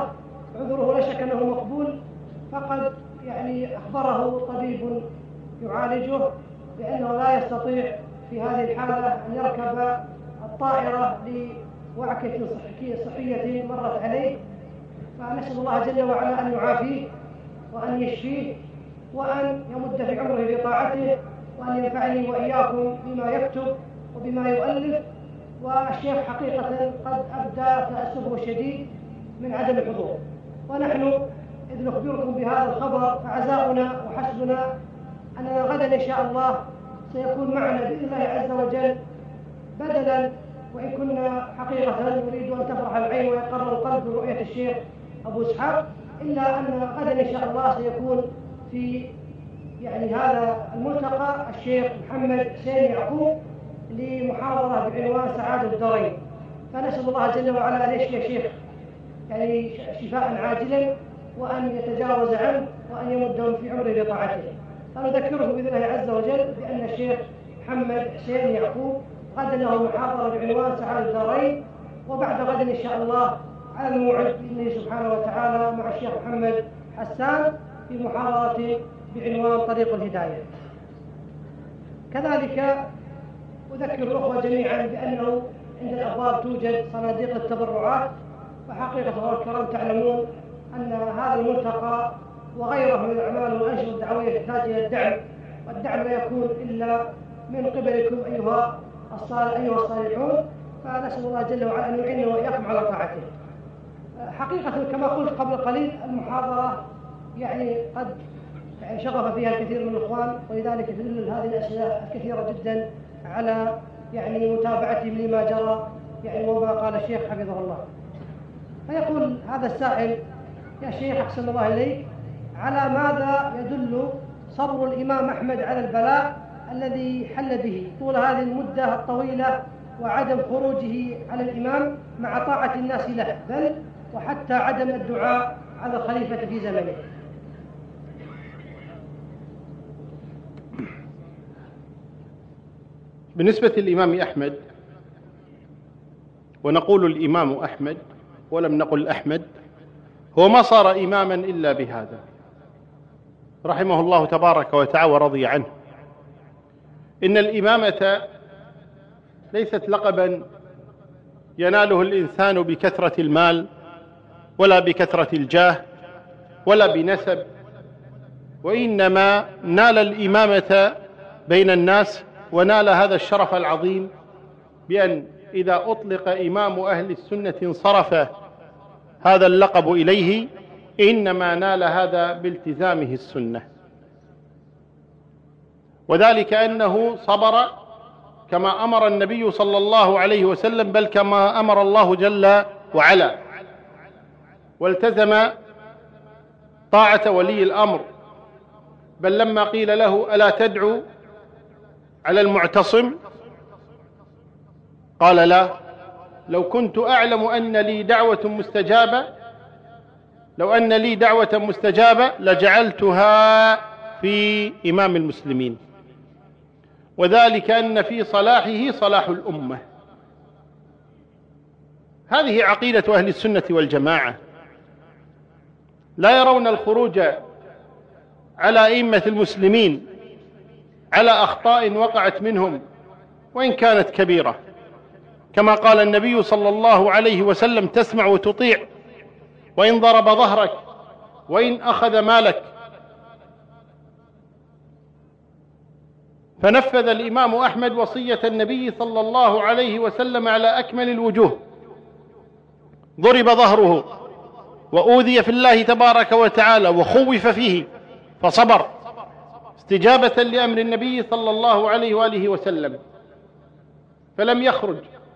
عذره لا شك أنه مقبول، فقد يعني أخبره طبيب يعالجه بأنه لا يستطيع في هذه الحالة أن يركب الطائرة لوعكة صحية مرت عليه، فنسأل الله جل وعلا أن يعافيه وأن يشفيه وأن يمد في عمره بطاعته، وأن ينفعني وإياكم بما يكتب وبما يؤلف. والشيخ حقيقة قد أبدى تأسفه الشديد من عدم الحضور، ونحن إذ نخبركم بهذا الخبر فعزاؤنا وحسبنا أننا غدا إن شاء الله سيكون معنا بإذن الله عز وجل، بدلا وإن كنا حقيقة نريد أن تفرح العين ويقر القلب برؤية الشيخ أبو إسحاق، إلا أن غدا إن شاء الله سيكون في يعني هذا الملتقى الشيخ محمد حسين يعقوب لمحاضرة بعنوان سعادة الدارين، فنسأل الله جل وعلا أن يشفي الشيخ يعني شفاء عاجلا، وأن يتجاوز عنه، وأن يمدهم في عمره بطاعته. فنذكركم بإذن الله عز وجل بأن الشيخ محمد حسين يعقوب غدا له محاضرة بعنوان سعادة الدارين، وبعد غد إن شاء الله على الموعد بإذنه سبحانه وتعالى مع الشيخ محمد حسان في محاضرة بعنوان طريق الهداية. كذلك أذكر الأخوة جميعا بأنه عند الأبواب توجد صناديق التبرعات، وحقيقة الكرام تعلمون أن هذا الملتقى وغيره من الأعمال والأنشطة الدعوية تحتاج إلى الدعم، والدعم لا يكون إلا من قبلكم أيها الصالح أيها الصالحون، فنسأل الله جل وعلا أن يعيننا وإياكم على طاعته. حقيقة كما قلت قبل قليل المحاضرة يعني قد يعني شغف فيها الكثير من الإخوان، ولذلك تدل هذه الأسئلة الكثيرة جدا على يعني متابعتهم لما جرى يعني وما قال الشيخ حفظه الله. فيقول هذا السائل: يا شيخ أحسن الله إليك، على ماذا يدل صبر الإمام أحمد على البلاء الذي حل به طول هذه المدة الطويلة، وعدم خروجه على الإمام مع طاعة الناس له، بل وحتى عدم الدعاء على الخليفة في زمنه؟ بالنسبة للإمام أحمد، ونقول الإمام أحمد ولم نقل أحمد، هو ما صار إماما إلا بهذا، رحمه الله تبارك وتعالى ورضي عنه. إن الإمامة ليست لقبا يناله الإنسان بكثرة المال ولا بكثرة الجاه ولا بنسب، وإنما نال الإمامة بين الناس، ونال هذا الشرف العظيم بأن إذا أطلق إمام أهل السنة انصرف هذا اللقب إليه، إنما نال هذا بالتزامه السنة، وذلك أنه صبر كما أمر النبي صلى الله عليه وسلم، بل كما أمر الله جل وعلا، والتزم طاعة ولي الأمر، بل لما قيل له: ألا تدعو على المعتصم؟ قال: لا، لو كنت أعلم أن لي دعوة مستجابة لو أن لي دعوة مستجابة لجعلتها في إمام المسلمين، وذلك أن في صلاحه صلاح الأمة. هذه عقيدة أهل السنة والجماعة، لا يرون الخروج على أئمة المسلمين على أخطاء وقعت منهم وإن كانت كبيرة، كما قال النبي صلى الله عليه وسلم: تسمع وتطيع وإن ضرب ظهرك وإن أخذ مالك. فنفذ الإمام أحمد وصية النبي صلى الله عليه وسلم على أكمل الوجوه، ضرب ظهره وأوذي في الله تبارك وتعالى وخوف فيه فصبر استجابة لأمر النبي صلى الله عليه وآله وسلم، فلم يخرج،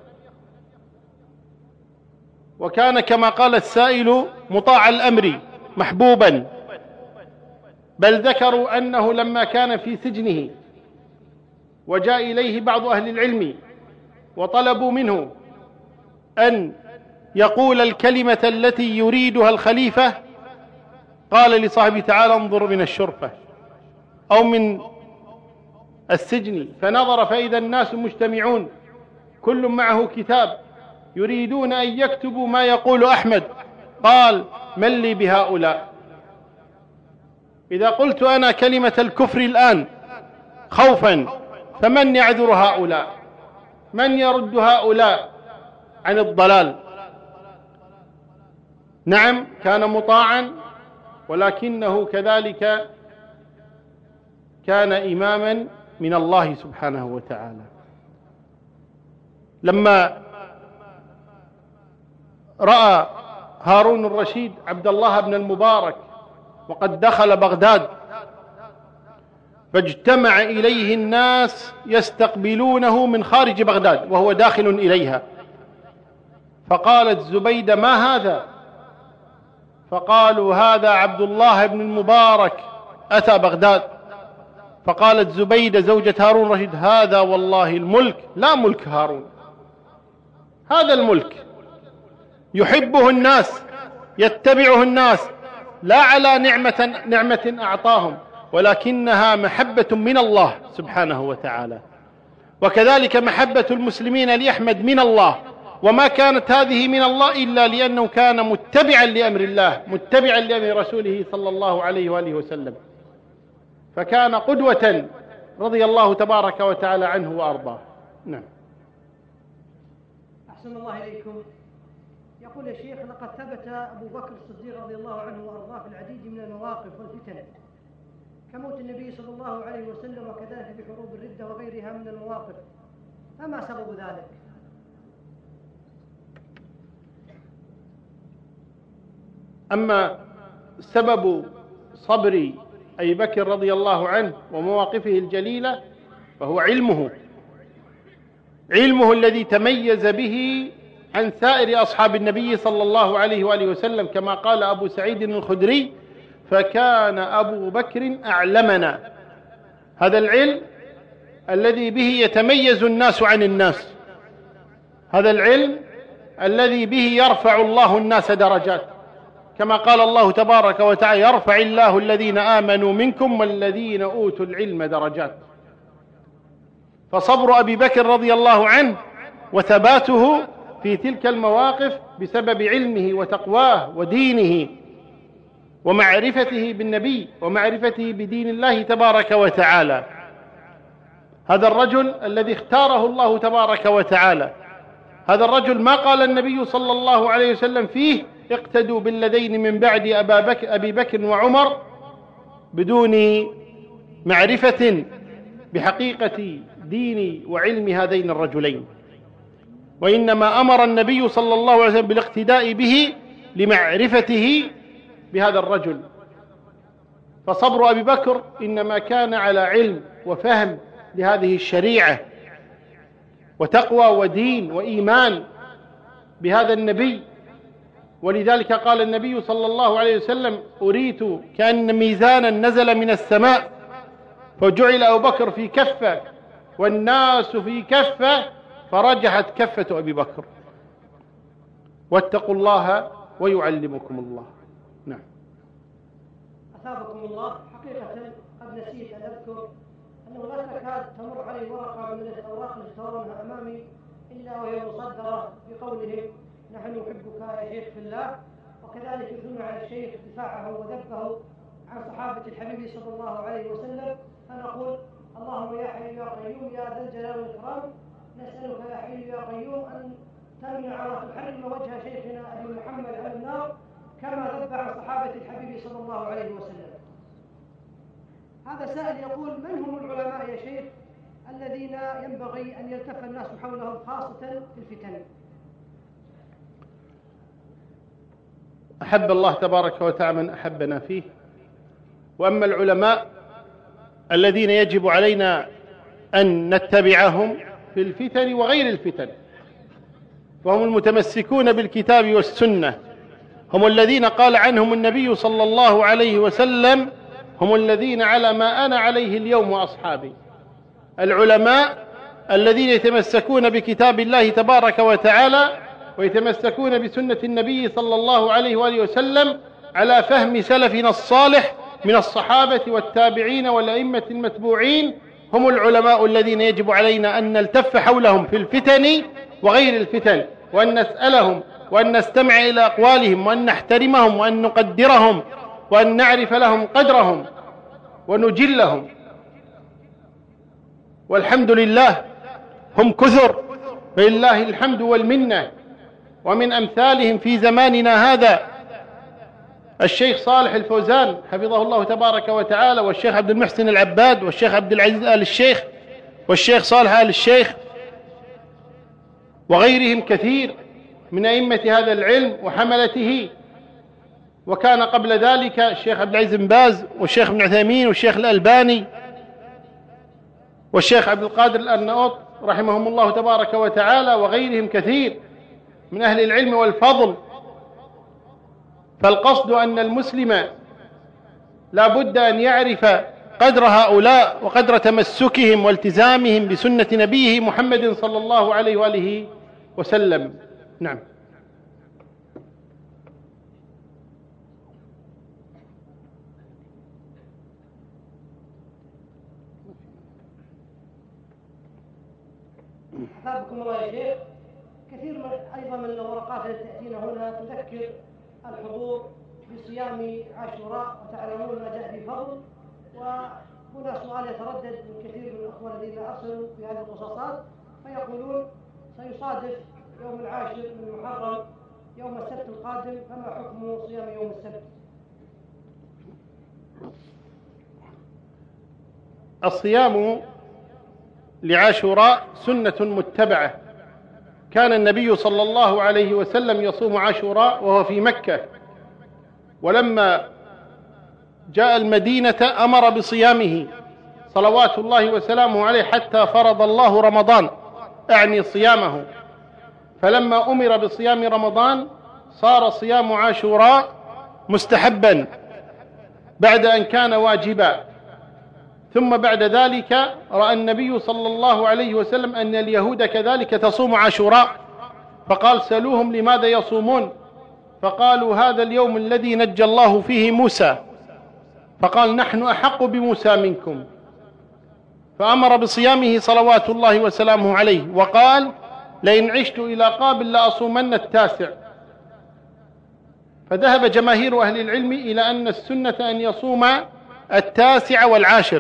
وكان كما قال السائل مطاع الأمر محبوبا، بل ذكروا أنه لما كان في سجنه وجاء إليه بعض أهل العلم وطلبوا منه أن يقول الكلمة التي يريدها الخليفة، قال لصاحبه: تعالى انظر من الشرفة أو من السجن، فنظر فإذا الناس مجتمعون كل معه كتاب يريدون أن يكتبوا ما يقول أحمد، قال: من لي بهؤلاء؟ إذا قلت أنا كلمة الكفر الآن خوفا، فمن يعذر هؤلاء؟ من يرد هؤلاء عن الضلال؟ نعم، كان مطاعا، ولكنه كذلك كان إماما من الله سبحانه وتعالى. لما رأى هارون الرشيد عبد الله بن المبارك وقد دخل بغداد، فاجتمع إليه الناس يستقبلونه من خارج بغداد وهو داخل إليها، فقالت زبيدة: ما هذا؟ فقالوا: هذا عبد الله بن المبارك أتى بغداد. فقالت زبيدة زوجة هارون الرشيد: هذا والله الملك لا ملك هارون، هذا الملك يحبه الناس، يتبعه الناس، لا على نعمة, نعمة أعطاهم، ولكنها محبة من الله سبحانه وتعالى. وكذلك محبة المسلمين لأحمد من الله، وما كانت هذه من الله إلا لأنه كان متبعا لأمر الله، متبعا لأمر رسوله صلى الله عليه وآله وسلم، فكان قدوة رضي الله تبارك وتعالى عنه وأرضاه. نعم. أحسن الله إليكم. يقول يا شيخ: لقد ثبت أبو بكر الصديق رضي الله عنه وأرضاه في العديد من المواقف والفتن كموت النبي صلى الله عليه وسلم، وكذلك بحروب الردة وغيرها من المواقف، فما سبب ذلك؟ أما سبب صبر أبي بكر رضي الله عنه ومواقفه الجليلة فهو علمه، علمه الذي تميز به عن سائر أصحاب النبي صلى الله عليه وآله وسلم، كما قال أبو سعيد الخدري: فكان أبو بكر أعلمنا. هذا العلم الذي به يتميز الناس عن الناس، هذا العلم الذي به يرفع الله الناس درجات، كما قال الله تبارك وتعالى: يرفع الله الذين آمنوا منكم والذين أوتوا العلم درجات. فصبر أبي بكر رضي الله عنه وثباته في تلك المواقف بسبب علمه وتقواه ودينه ومعرفته بالنبي ومعرفته بدين الله تبارك وتعالى. هذا الرجل الذي اختاره الله تبارك وتعالى، هذا الرجل ما قال النبي صلى الله عليه وسلم فيه: اقتدوا بالذين من بعد أبي بكر وعمر، بدون معرفة بحقيقة دين وعلم هذين الرجلين، وإنما أمر النبي صلى الله عليه وسلم بالاقتداء به لمعرفته بهذا الرجل. فصبر أبي بكر إنما كان على علم وفهم لهذه الشريعة وتقوى ودين وإيمان بهذا النبي. ولذلك قال النبي صلى الله عليه وسلم: أريت كأن ميزانا نزل من السماء فجعل أبو بكر في كفة والناس في كفة فرجحت كفة أبي بكر. واتقوا الله ويعلمكم الله. نعم. أثابكم الله. حقيقة قد نسيت أن أذكر أنه لا تكاد تمر علي ورقة من الأوراق التي ترونها أمامي إلا وهي مصدرة بقولهم: نحن نحبك يا شيخ في الله، وكذلك يثنون على الشيخ دفاعه وذبه عن صحابة الحبيب صلى الله عليه وسلم. فنقول: اللهم يا حي يا قيوم يا ذا الجلال والإكرام، نسألك يا حي يا قيوم أن تمنع وتحرم وجه شيخنا أبي محمد على النار كما ذب عن صحابة الحبيب صلى الله عليه وسلم. هذا سائل يقول: من هم العلماء يا شيخ الذين ينبغي أن يلتف الناس حولهم خاصة في الفتن؟ أحب الله تبارك وتعالى من أحبنا فيه. وأما العلماء الذين يجب علينا أن نتبعهم في الفتن وغير الفتن، فهم المتمسكون بالكتاب والسنة، هم الذين قال عنهم النبي صلى الله عليه وسلم: هم الذين على ما أنا عليه اليوم وأصحابي. العلماء الذين يتمسكون بكتاب الله تبارك وتعالى ويتمسكون بسنة النبي صلى الله عليه وآله وسلم على فهم سلفنا الصالح من الصحابة والتابعين والأئمة المتبوعين، هم العلماء الذين يجب علينا أن نلتف حولهم في الفتن وغير الفتن، وأن نسألهم وأن نستمع إلى أقوالهم، وأن نحترمهم، وأن نقدرهم، وأن نعرف لهم قدرهم ونجلهم. والحمد لله هم كثر، فلله الحمد والمنة. ومن أمثالهم في زماننا هذا الشيخ صالح الفوزان حفظه الله تبارك وتعالى، والشيخ عبد المحسن العباد، والشيخ عبد العزيز آل الشيخ، والشيخ صالح آل الشيخ، وغيرهم كثير من أئمة هذا العلم وحملته. وكان قبل ذلك الشيخ عبد العزيز بن باز، والشيخ ابن عثيمين، والشيخ الألباني، والشيخ عبد القادر الأرناؤوط رحمهم الله تبارك وتعالى، وغيرهم كثير من أهل العلم والفضل. فالقصد أن المسلم لا بد أن يعرف قدر هؤلاء وقدر تمسكهم والتزامهم بسنة نبيه محمد صلى الله عليه وآله وسلم. نعم. أحبكم الله يا شيخ، كثير من أيضا من الورقات التي تأتينا هنا تذكر الحضور بصيام عاشوراء، وتعلمون ما جاء في فضل. وهنا سؤال يتردد من كثير من الأخوة الذين أرسلوا في هذه القصصات، فيقولون سيصادف يوم العاشر من محرم يوم السبت القادم، فما حكم صيام يوم السبت؟ الصيام لعاشوراء سنة متبعة، كان النبي صلى الله عليه وسلم يصوم عاشوراء وهو في مكة، ولما جاء المدينة أمر بصيامه صلوات الله وسلامه عليه حتى فرض الله رمضان، أعني صيامه. فلما أمر بصيام رمضان صار صيام عاشوراء مستحبا بعد أن كان واجبا. ثم بعد ذلك رأى النبي صلى الله عليه وسلم أن اليهود كذلك تصوم عاشوراء، فقال سألوهم لماذا يصومون؟ فقالوا هذا اليوم الذي نجى الله فيه موسى، فقال نحن أحق بموسى منكم، فأمر بصيامه صلوات الله وسلامه عليه، وقال لئن عشت إلى قابل لأصومن التاسع. فذهب جماهير أهل العلم إلى أن السنة أن يصوم التاسع والعاشر،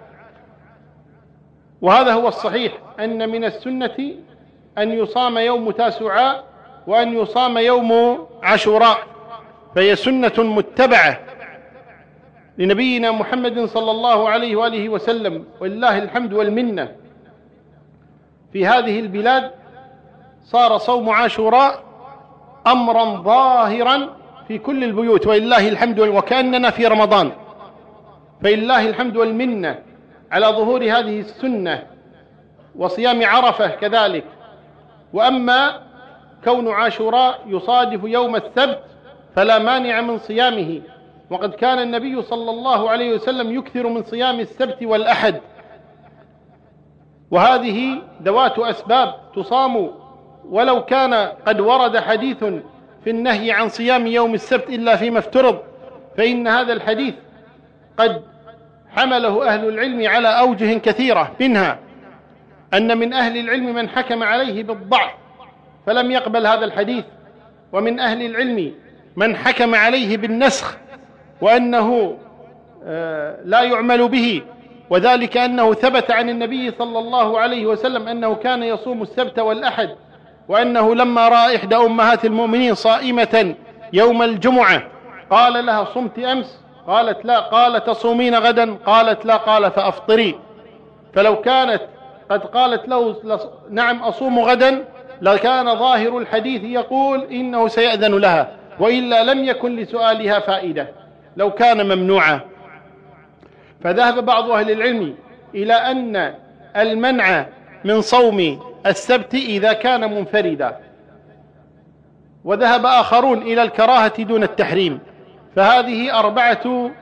وهذا هو الصحيح، أن من السنة أن يصام يوم تاسعاء وأن يصام يوم عاشوراء، فهي سنة متبعة لنبينا محمد صلى الله عليه وآله وسلم، ولله الحمد والمنة. في هذه البلاد صار صوم عاشوراء أمرا ظاهرا في كل البيوت، ولله الحمد، وكأننا في رمضان، فلله الحمد والمنة على ظهور هذه السنة، وصيام عرفة كذلك. وأما كون عاشوراء يصادف يوم السبت فلا مانع من صيامه، وقد كان النبي صلى الله عليه وسلم يكثر من صيام السبت والأحد، وهذه ذوات أسباب تصام، ولو كان قد ورد حديث في النهي عن صيام يوم السبت إلا فيما افترض، فإن هذا الحديث قد حمله أهل العلم على أوجه كثيرة، منها أن من أهل العلم من حكم عليه بالضعف فلم يقبل هذا الحديث، ومن أهل العلم من حكم عليه بالنسخ وأنه لا يعمل به، وذلك أنه ثبت عن النبي صلى الله عليه وسلم أنه كان يصوم السبت والأحد، وأنه لما رأى إحدى أمهات المؤمنين صائمة يوم الجمعة قال لها صمت أمس؟ قالت لا. قال تصومين غدا؟ قالت لا. قال فأفطري. فلو كانت قد قالت له نعم أصوم غدا لكان ظاهر الحديث يقول إنه سيأذن لها، وإلا لم يكن لسؤالها فائدة لو كان ممنوعا. فذهب بعض أهل العلم إلى أن المنع من صوم السبت إذا كان منفردا، وذهب آخرون إلى الكراهة دون التحريم. فهذه أربعة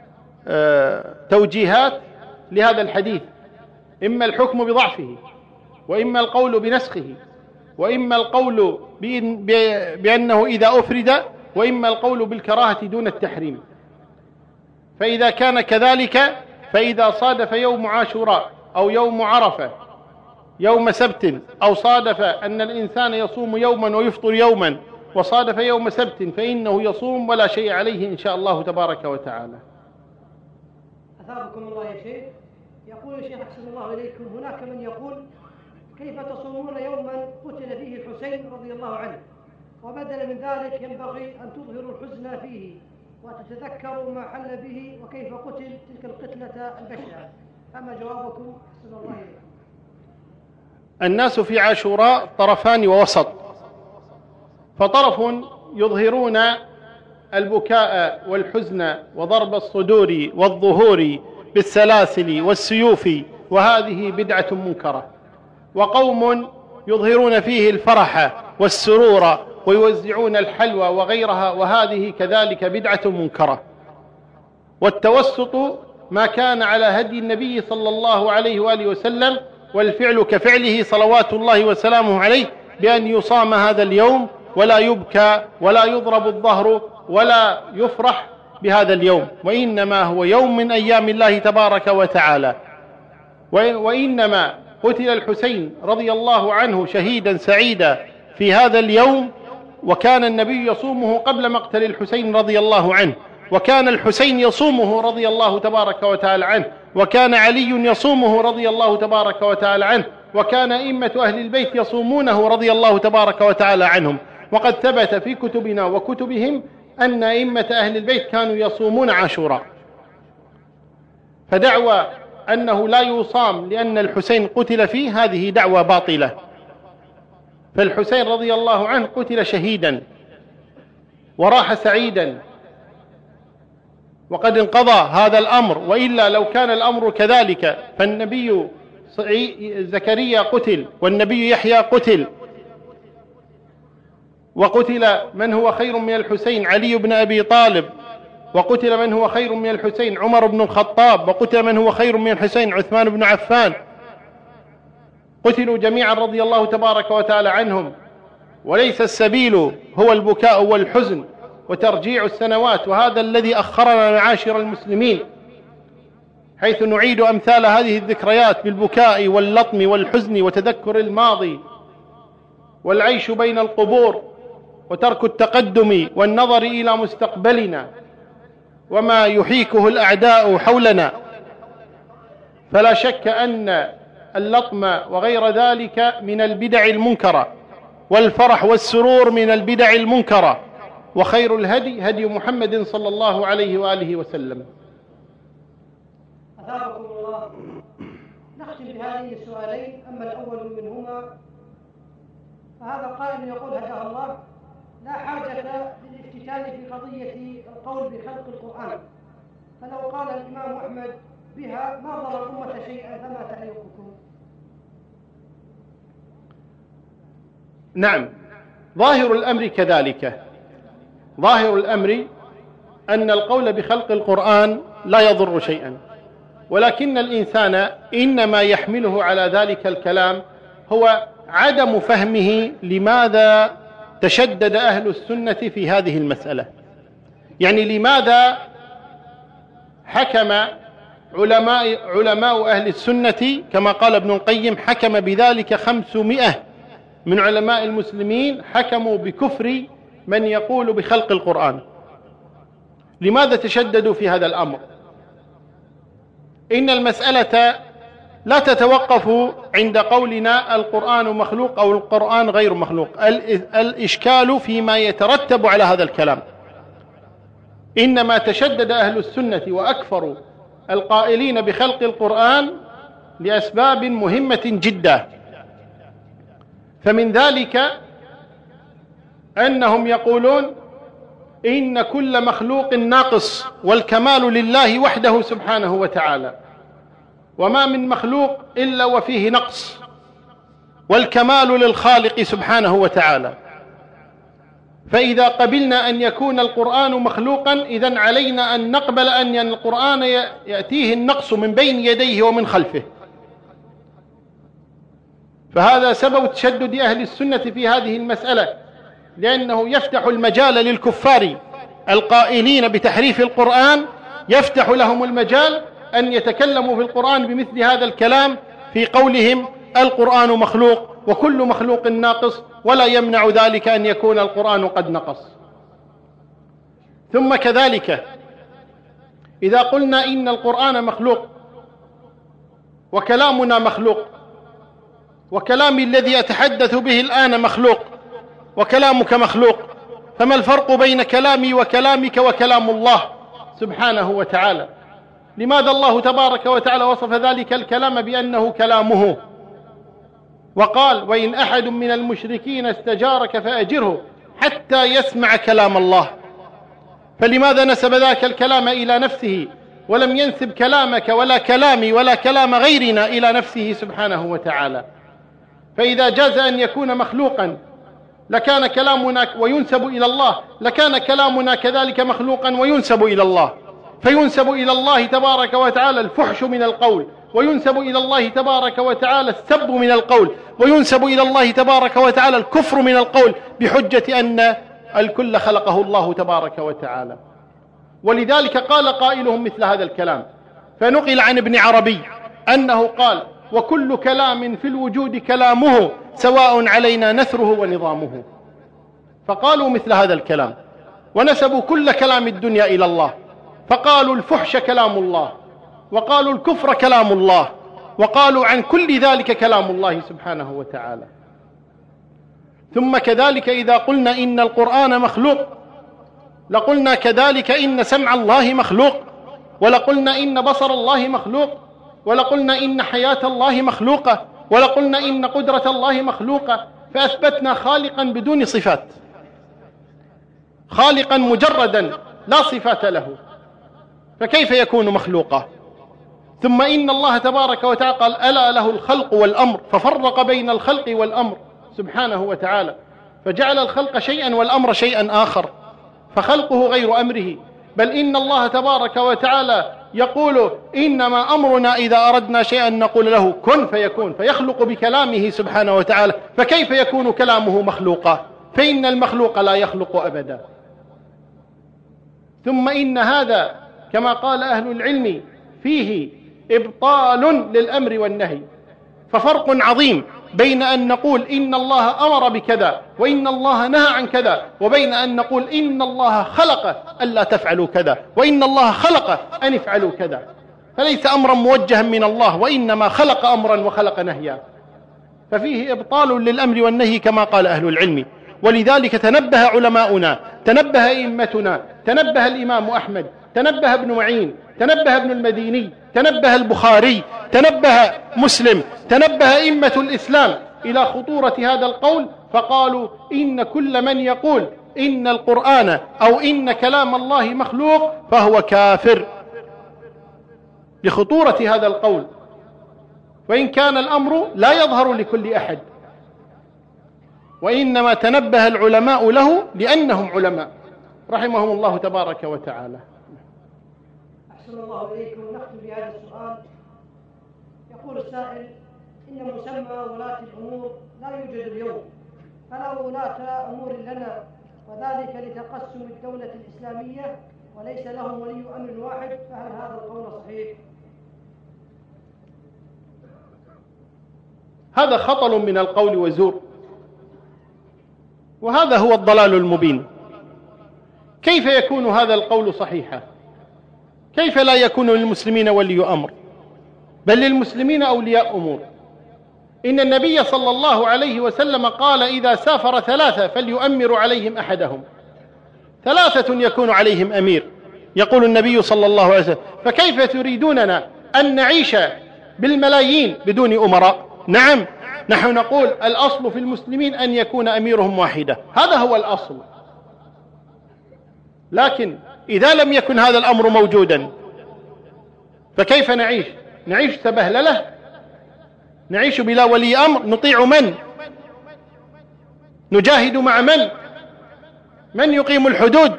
توجيهات لهذا الحديث، إما الحكم بضعفه، وإما القول بنسخه، وإما القول بأنه إذا أفرد، وإما القول بالكراهة دون التحريم. فإذا كان كذلك، فإذا صادف يوم عاشوراء أو يوم عرفة يوم سبت، أو صادف أن الإنسان يصوم يوما ويفطر يوما، وصادف يوم سبت فإنه يصوم ولا شيء عليه إن شاء الله تبارك وتعالى. أثابكم الله يا شيخ. يقول الشيخ أحسن الله إليكم: هناك من يقول: كيف تصومون يوما قتل فيه الحسين رضي الله عنه، وبدلا من ذلك ينبغي أن تظهروا الحزن فيه وتتذكروا ما حل به وكيف قتل تلك القتلة البشعة، أما جوابكم أحسن الله إليكم؟ الناس في عاشوراء طرفان ووسط، فطرف يظهرون البكاء والحزن وضرب الصدور والظهور بالسلاسل والسيوف، وهذه بدعة منكرة، وقوم يظهرون فيه الفرح والسرور ويوزعون الحلوى وغيرها، وهذه كذلك بدعة منكرة. والتوسط ما كان على هدي النبي صلى الله عليه وآله وسلم، والفعل كفعله صلوات الله وسلامه عليه، بأن يصام هذا اليوم ولا يبكى ولا يضرب الظهر ولا يفرح بهذا اليوم، وإنما هو يوم من أيام الله تبارك وتعالى. وإنما قتل الحسين رضي الله عنه شهيدا سعيدا في هذا اليوم، وكان النبي يصومه قبل مقتل الحسين رضي الله عنه، وكان الحسين يصومه رضي الله تبارك وتعالى عنه، وكان علي يصومه رضي الله تبارك وتعالى عنه، وكان أئمة أهل البيت يصومونه رضي الله تبارك وتعالى عنهم. وقد ثبت في كتبنا وكتبهم أن أئمة أهل البيت كانوا يصومون عاشوراء، فدعوى أنه لا يصام لأن الحسين قتل فيه هذه دعوى باطلة. فالحسين رضي الله عنه قتل شهيدا وراح سعيدا، وقد انقضى هذا الأمر، وإلا لو كان الأمر كذلك فالنبي زكريا قتل، والنبي يحيى قتل، وقتل من هو خير من الحسين علي بن أبي طالب، وقتل من هو خير من الحسين عمر بن الخطاب، وقتل من هو خير من الحسين عثمان بن عفان، قتلوا جميعا رضي الله تبارك وتعالى عنهم. وليس السبيل هو البكاء والحزن وترجيع السنوات، وهذا الذي أخرنا معاشر المسلمين، حيث نعيد أمثال هذه الذكريات بالبكاء واللطم والحزن وتذكر الماضي والعيش بين القبور وترك التقدم والنظر إلى مستقبلنا وما يحيكه الأعداء حولنا. فلا شك أن اللطم وغير ذلك من البدع المنكرة، والفرح والسرور من البدع المنكرة، وخير الهدي هدي محمد صلى الله عليه وآله وسلم. أثابكم الله. نختم بهذه السؤالين. أما الأول منهما فهذا قائل يقول هداه الله: لا حاجة للافتتان في قضية القول بخلق القرآن، فلو قال الإمام أحمد بها ما ضر الأمة شيئا، فما تعليقكم؟ نعم، ظاهر الأمر كذلك. ظاهر الأمر أن القول بخلق القرآن لا يضر شيئا، ولكن الإنسان إنما يحمله على ذلك الكلام هو عدم فهمه لماذا تشدد أهل السنة في هذه المسألة. يعني لماذا حكم علماء, علماء أهل السنة كما قال ابن القيم، حكم بذلك خمسمائة من علماء المسلمين حكموا بكفر من يقول بخلق القرآن. لماذا تشددوا في هذا الأمر؟ إن المسألة لا تتوقف عند قولنا القرآن مخلوق أو القرآن غير مخلوق، الإشكال فيما يترتب على هذا الكلام. إنما تشدد أهل السنة وأكثر القائلين بخلق القرآن لأسباب مهمة جدا، فمن ذلك أنهم يقولون إن كل مخلوق ناقص والكمال لله وحده سبحانه وتعالى، وما من مخلوق إلا وفيه نقص، والكمال للخالق سبحانه وتعالى. فإذا قبلنا أن يكون القرآن مخلوقا، إذن علينا أن نقبل أن القرآن يأتيه النقص من بين يديه ومن خلفه. فهذا سبب تشدد أهل السنة في هذه المسألة، لأنه يفتح المجال للكفار القائلين بتحريف القرآن، يفتح لهم المجال أن يتكلموا في القرآن بمثل هذا الكلام في قولهم القرآن مخلوق وكل مخلوق ناقص، ولا يمنع ذلك أن يكون القرآن قد نقص. ثم كذلك إذا قلنا إن القرآن مخلوق وكلامنا مخلوق، وكلامي الذي أتحدث به الآن مخلوق وكلامك مخلوق، فما الفرق بين كلامي وكلامك وكلام الله سبحانه وتعالى؟ لماذا الله تبارك وتعالى وصف ذلك الكلام بأنه كلامه، وقال: وإن أحد من المشركين استجارك فأجره حتى يسمع كلام الله؟ فلماذا نسب ذاك الكلام إلى نفسه ولم ينسب كلامك ولا كلامي ولا كلام غيرنا إلى نفسه سبحانه وتعالى؟ فإذا جاز أن يكون مخلوقا لكان كلامنا وينسب إلى الله، لكان كلامنا كذلك مخلوقا وينسب إلى الله، فينسب إلى الله تبارك وتعالى الفحش من القول، وينسب إلى الله تبارك وتعالى السب من القول، وينسب إلى الله تبارك وتعالى الكفر من القول، بحجة أن الكل خلقه الله تبارك وتعالى. ولذلك قال قائلهم مثل هذا الكلام، فنقل عن ابن عربي أنه قال: وكل كلام في الوجود كلامه سواء علينا نثره ونظامه. فقالوا مثل هذا الكلام ونسبوا كل كلام الدنيا إلى الله، فقالوا الفحش كلام الله، وقالوا الكفر كلام الله، وقالوا عن كل ذلك كلام الله سبحانه وتعالى. ثم كذلك إذا قلنا إن القرآن مخلوق لقلنا كذلك إن سمع الله مخلوق، ولقلنا إن بصر الله مخلوق، ولقلنا إن حياة الله مخلوقة، ولقلنا إن قدرة الله مخلوقة، فأثبتنا خالقا بدون صفات، خالقا مجردا لا صفات له، فكيف يكون مخلوقا؟ ثم إن الله تبارك وتعالى قال: ألا له الخلق والأمر، ففرق بين الخلق والأمر سبحانه وتعالى، فجعل الخلق شيئا والأمر شيئا آخر، فخلقه غير أمره، بل إن الله تبارك وتعالى يقول: إنما أمرنا إذا أردنا شيئا نقول له كن فيكون، فيخلق بكلامه سبحانه وتعالى، فكيف يكون كلامه مخلوقا؟ فإن المخلوق لا يخلق أبدا. ثم إن هذا كما قال أهل العلم فيه إبطال للأمر والنهي، ففرق عظيم بين أن نقول إن الله أمر بكذا وإن الله نهى عن كذا، وبين أن نقول إن الله خلق ألا تفعلوا كذا وإن الله خلق أن افعلوا كذا، فليس أمرا موجها من الله، وإنما خلق أمرا وخلق نهيا، ففيه إبطال للأمر والنهي كما قال أهل العلم. ولذلك تنبه علماؤنا، تنبه أئمتنا، تنبه الإمام أحمد، تنبه ابن معين، تنبه ابن المديني، تنبه البخاري، تنبه مسلم، تنبه أئمة الإسلام إلى خطورة هذا القول، فقالوا: إن كل من يقول إن القرآن أو إن كلام الله مخلوق فهو كافر، لخطورة هذا القول، وإن كان الأمر لا يظهر لكل أحد، وإنما تنبه العلماء له لأنهم علماء رحمهم الله تبارك وتعالى. أحسن الله إليكم. نختم بهذا السؤال. يقول السائل: إن مسمى ولاة الأمور لا يوجد اليوم، فلا ولاة أمور لنا، وذلك لتقسم الدولة الإسلامية وليس لهم ولي أمر واحد، فهل هذا القول صحيح؟ هذا خطل من القول وزور، وهذا هو الضلال المبين. كيف يكون هذا القول صحيحا؟ كيف لا يكون للمسلمين ولي أمر، بل للمسلمين أولياء أمور؟ إن النبي صلى الله عليه وسلم قال: إذا سافر ثلاثة فليؤمر عليهم أحدهم. ثلاثة يكون عليهم أمير، يقول النبي صلى الله عليه وسلم: فكيف تريدوننا أن نعيش بالملايين بدون أمراء؟ نعم، نحن نقول الأصل في المسلمين أن يكون أميرهم واحدة، هذا هو الأصل. لكن إذا لم يكن هذا الأمر موجودا فكيف نعيش؟ نعيش سبهللة، نعيش بلا ولي أمر، نطيع من؟ نجاهد مع من؟ من يقيم الحدود؟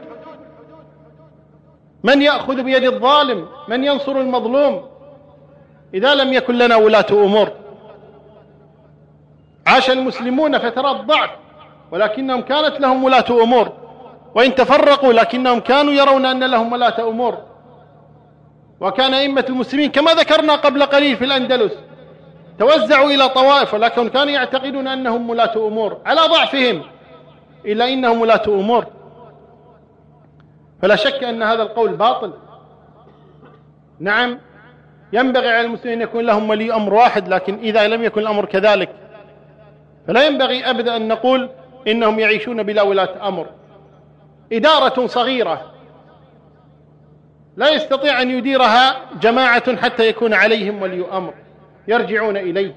من يأخذ بيد الظالم؟ من ينصر المظلوم؟ إذا لم يكن لنا ولاة أمور. عاش المسلمون فترات ضعف ولكنهم كانت لهم ولاة أمور، وإن تفرقوا لكنهم كانوا يرون أن لهم ولاة أمور. وكان أئمة المسلمين كما ذكرنا قبل قليل في الأندلس توزعوا إلى طوائف، ولكن كانوا يعتقدون أنهم ولاة أمور على ضعفهم، إلا إنهم ولاة أمور. فلا شك أن هذا القول باطل. نعم، ينبغي على المسلمين أن يكون لهم ولي أمر واحد، لكن إذا لم يكن الأمر كذلك فلا ينبغي أبدا أن نقول إنهم يعيشون بلا ولاة أمر. إدارة صغيرة لا يستطيع أن يديرها جماعة حتى يكون عليهم ولي أمر يرجعون إليه.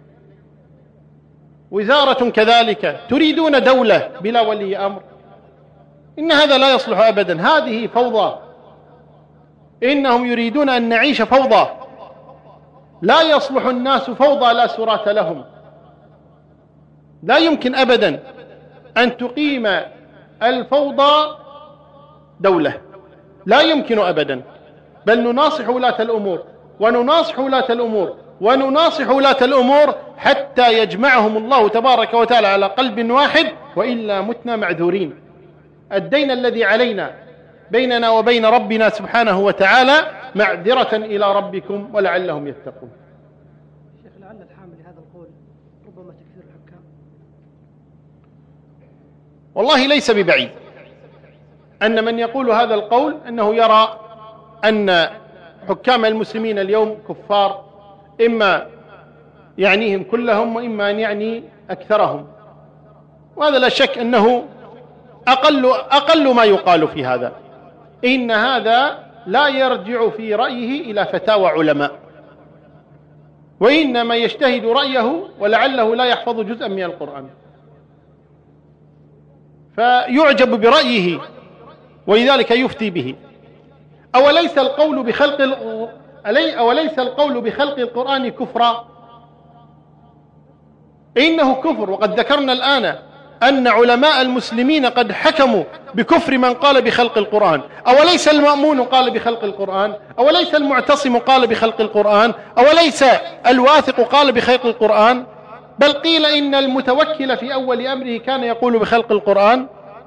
وزارة كذلك، تريدون دولة بلا ولي أمر؟ إن هذا لا يصلح أبدا، هذه فوضى. إنهم يريدون أن نعيش فوضى، لا يصلح الناس فوضى لا سرات لهم. لا يمكن أبدا أن تقيم الفوضى دولة، لا يمكن أبدا. بل نناصح ولاة الأمور ونناصح ولاة الأمور ونناصح ولاة الأمور حتى يجمعهم الله تبارك وتعالى على قلب واحد، وإلا متنا معذورين. الدين الذي علينا بيننا وبين ربنا سبحانه وتعالى معذرة إلى ربكم ولعلهم يتقون. شيخ، لعل الحامل لهذا القول ربما تكفير الحكام. والله ليس ببعيد أن من يقول هذا القول أنه يرى أن حكام المسلمين اليوم كفار، إما يعنيهم كلهم وإما أن يعني أكثرهم، وهذا لا شك أنه أقل, أقل ما يقال في هذا. إن هذا لا يرجع في رأيه إلى فتاوى علماء، وإنما يجتهد رأيه ولعله لا يحفظ جزءا من القرآن فيعجب برأيه ولذلك يفتي به. أوليس القول بخلق ال... أوليس القول بخلق القرآن كفرا؟ إنه كفر، وقد ذكرنا الآن أن علماء المسلمين قد حكموا بكفر من قال بخلق القرآن. أوليس المأمون قال بخلق القرآن؟ أوليس المعتصم قال بخلق القرآن؟ أوليس الواثق قال بخلق القرآن؟ بل قيل إن المتوكل في أول أمره كان يقول بخلق القرآن.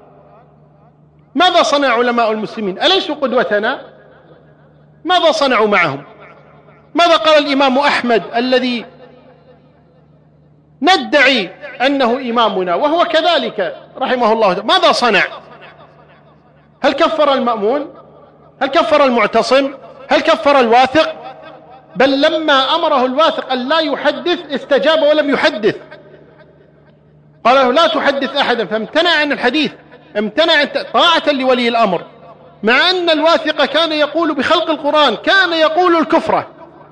ماذا صنع علماء المسلمين؟ أليسوا قدوتنا؟ ماذا صنعوا معهم؟ ماذا قال الإمام أحمد الذي ندعي أنه إمامنا وهو كذلك رحمه الله؟ ماذا صنع؟ هل كفر المأمون؟ هل كفر المعتصم؟ هل كفر الواثق؟ بل لما أمره الواثق أن لا يحدث استجاب ولم يحدث، قال له لا تحدث أحدا، فامتنع عن الحديث، امتنع طاعة لولي الأمر، مع أن الواثق كان يقول بخلق القرآن، كان يقول الكفرة،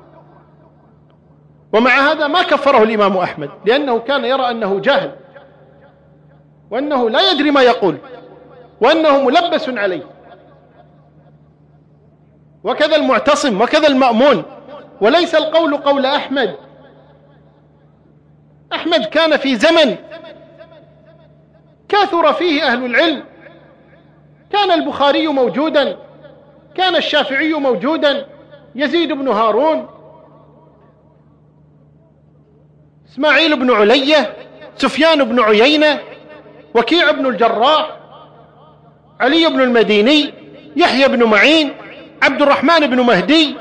ومع هذا ما كفره الإمام أحمد، لأنه كان يرى أنه جاهل وأنه لا يدري ما يقول وأنه ملبس عليه. وكذا المعتصم وكذا المأمون. وليس القول قول أحمد. أحمد كان في زمن كثر فيه أهل العلم، كان البخاري موجودا، كان الشافعي موجودا، يزيد بن هارون، إسماعيل بن علية، سفيان بن عيينة، وكيع بن الجراح، علي بن المديني، يحيى بن معين، عبد الرحمن بن مهدي،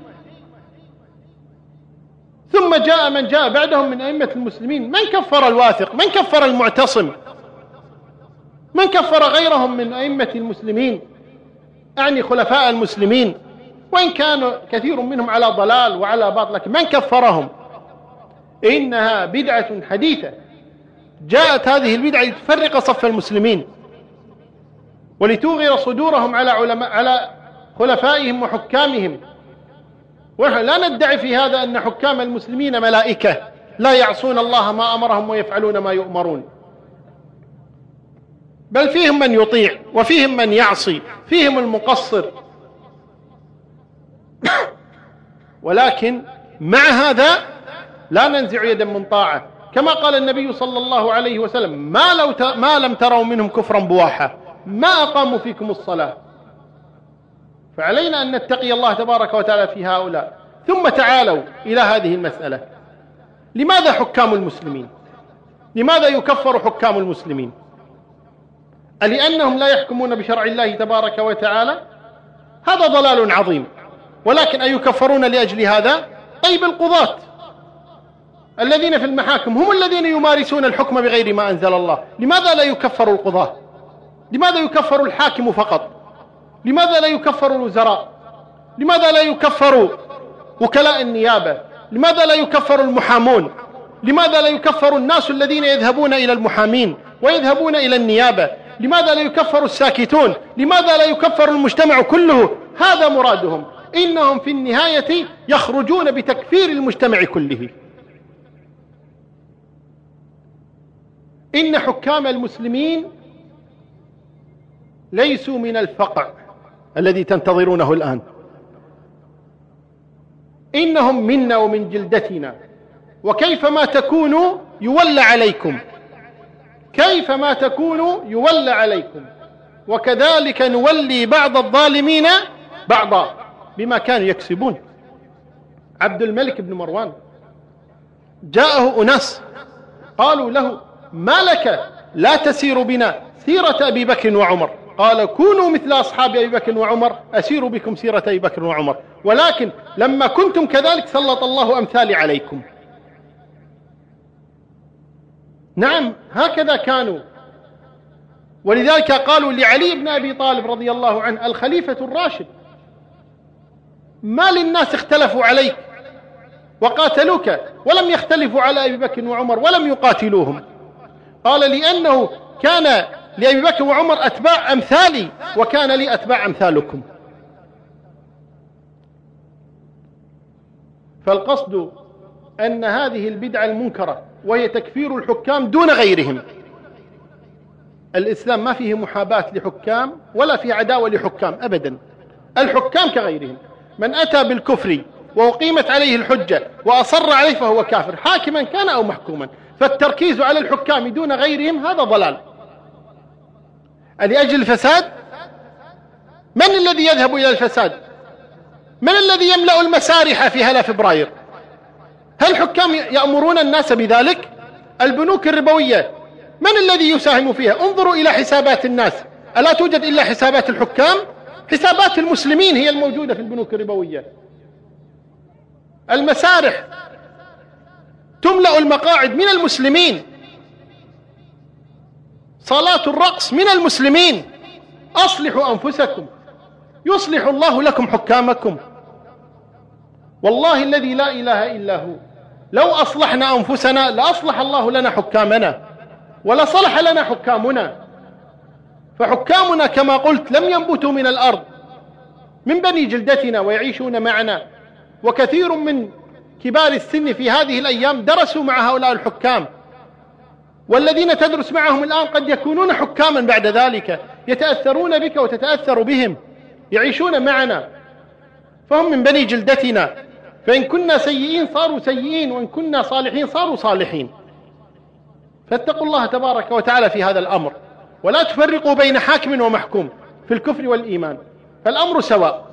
ثم جاء من جاء بعدهم من أئمة المسلمين. من كفر الواثق؟ من كفر المعتصم؟ من كفر غيرهم من أئمة المسلمين، أعني خلفاء المسلمين، وإن كانوا كثير منهم على ضلال وعلى باطل، لكن من كفرهم؟ إنها بدعة حديثة، جاءت هذه البدعة لتفرق صف المسلمين ولتوغر صدورهم على علماء على خلفائهم وحكامهم. ونحن لا ندعي في هذا أن حكام المسلمين ملائكة لا يعصون الله ما أمرهم ويفعلون ما يؤمرون، بل فيهم من يطيع وفيهم من يعصي، فيهم المقصر. ولكن مع هذا لا ننزع يدا من طاعة، كما قال النبي صلى الله عليه وسلم: ما, لو ت... ما لم تروا منهم كفرا بواحا ما أقاموا فيكم الصلاة. فعلينا أن نتقي الله تبارك وتعالى في هؤلاء. ثم تعالوا إلى هذه المسألة: لماذا حكام المسلمين؟ لماذا يكفر حكام المسلمين؟ ألأنهم لا يحكمون بشرع الله تبارك وتعالى؟ هذا ضلال عظيم. ولكن أيكفرون لأجل هذا؟ طيب القضاة الذين في المحاكم هم الذين يمارسون الحكم بغير ما أنزل الله. لماذا لا يكفر القضاة؟ لماذا يكفر الحاكم فقط؟ لماذا لا يكفر الوزراء؟ لماذا لا يكفر وكلاء النيابة؟ لماذا لا يكفر المحامون؟ لماذا لا يكفر الناس الذين يذهبون إلى المحامين ويذهبون إلى النيابة؟ لماذا لا يكفر الساكتون؟ لماذا لا يكفر المجتمع كله؟ هذا مرادهم. إنهم في النهاية يخرجون بتكفير المجتمع كله. إن حكام المسلمين ليسوا من الفقع الذي تنتظرونه الآن، إنهم منا ومن جلدتنا، وكيفما تكونوا يولى عليكم، كيفما تكونوا يولى عليكم، وكذلك نولي بعض الظالمين بعضا بما كانوا يكسبون. عبد الملك بن مروان جاءه أناس قالوا له: ما لك لا تسير بنا سيرة أبي بكر وعمر؟ قال: كونوا مثل أصحاب أبي بكر وعمر أسير بكم سيرة أبي بكر وعمر، ولكن لما كنتم كذلك سلط الله أمثالي عليكم. نعم، هكذا كانوا. ولذلك قالوا لعلي بن أبي طالب رضي الله عنه: الخليفة الراشد، ما للناس اختلفوا عليك وقاتلوك ولم يختلفوا على أبي بكر وعمر ولم يقاتلوهم؟ قال: لأنه كان لأبي بكر وعمر أتباع أمثالي وكان لي أتباع أمثالكم. فالقصد أن هذه البدعة المنكرة وهي تكفير الحكام دون غيرهم، الإسلام ما فيه محاباة لحكام ولا فيه عداوة لحكام أبدا. الحكام كغيرهم، من أتى بالكفر وأقيمت عليه الحجة وأصر عليه فهو كافر، حاكما كان أو محكوما. فالتركيز على الحكام دون غيرهم هذا ضلال لأجل الفساد. من الذي يذهب إلى الفساد؟ من الذي يملأ المسارح في هلا فبراير؟ هل الحكام يأمرون الناس بذلك؟ البنوك الربوية من الذي يساهم فيها؟ انظروا إلى حسابات الناس، ألا توجد إلا حسابات الحكام؟ حسابات المسلمين هي الموجودة في البنوك الربوية. المسارح تملأ المقاعد من المسلمين، صلاة الرقص من المسلمين. أصلحوا أنفسكم يصلح الله لكم حكامكم. والله الذي لا إله إلا هو، لو أصلحنا أنفسنا لأصلح الله لنا حكامنا ولصلح لنا حكامنا. فحكامنا كما قلت لم ينبتوا من الأرض، من بني جلدتنا ويعيشون معنا، وكثير من كبار السن في هذه الأيام درسوا مع هؤلاء الحكام، والذين تدرس معهم الآن قد يكونون حكاما بعد ذلك، يتأثرون بك وتتأثر بهم، يعيشون معنا، فهم من بني جلدتنا. فإن كنا سيئين صاروا سيئين، وإن كنا صالحين صاروا صالحين. فاتقوا الله تبارك وتعالى في هذا الأمر، ولا تفرقوا بين حاكم ومحكوم في الكفر والإيمان، فالأمر سواء.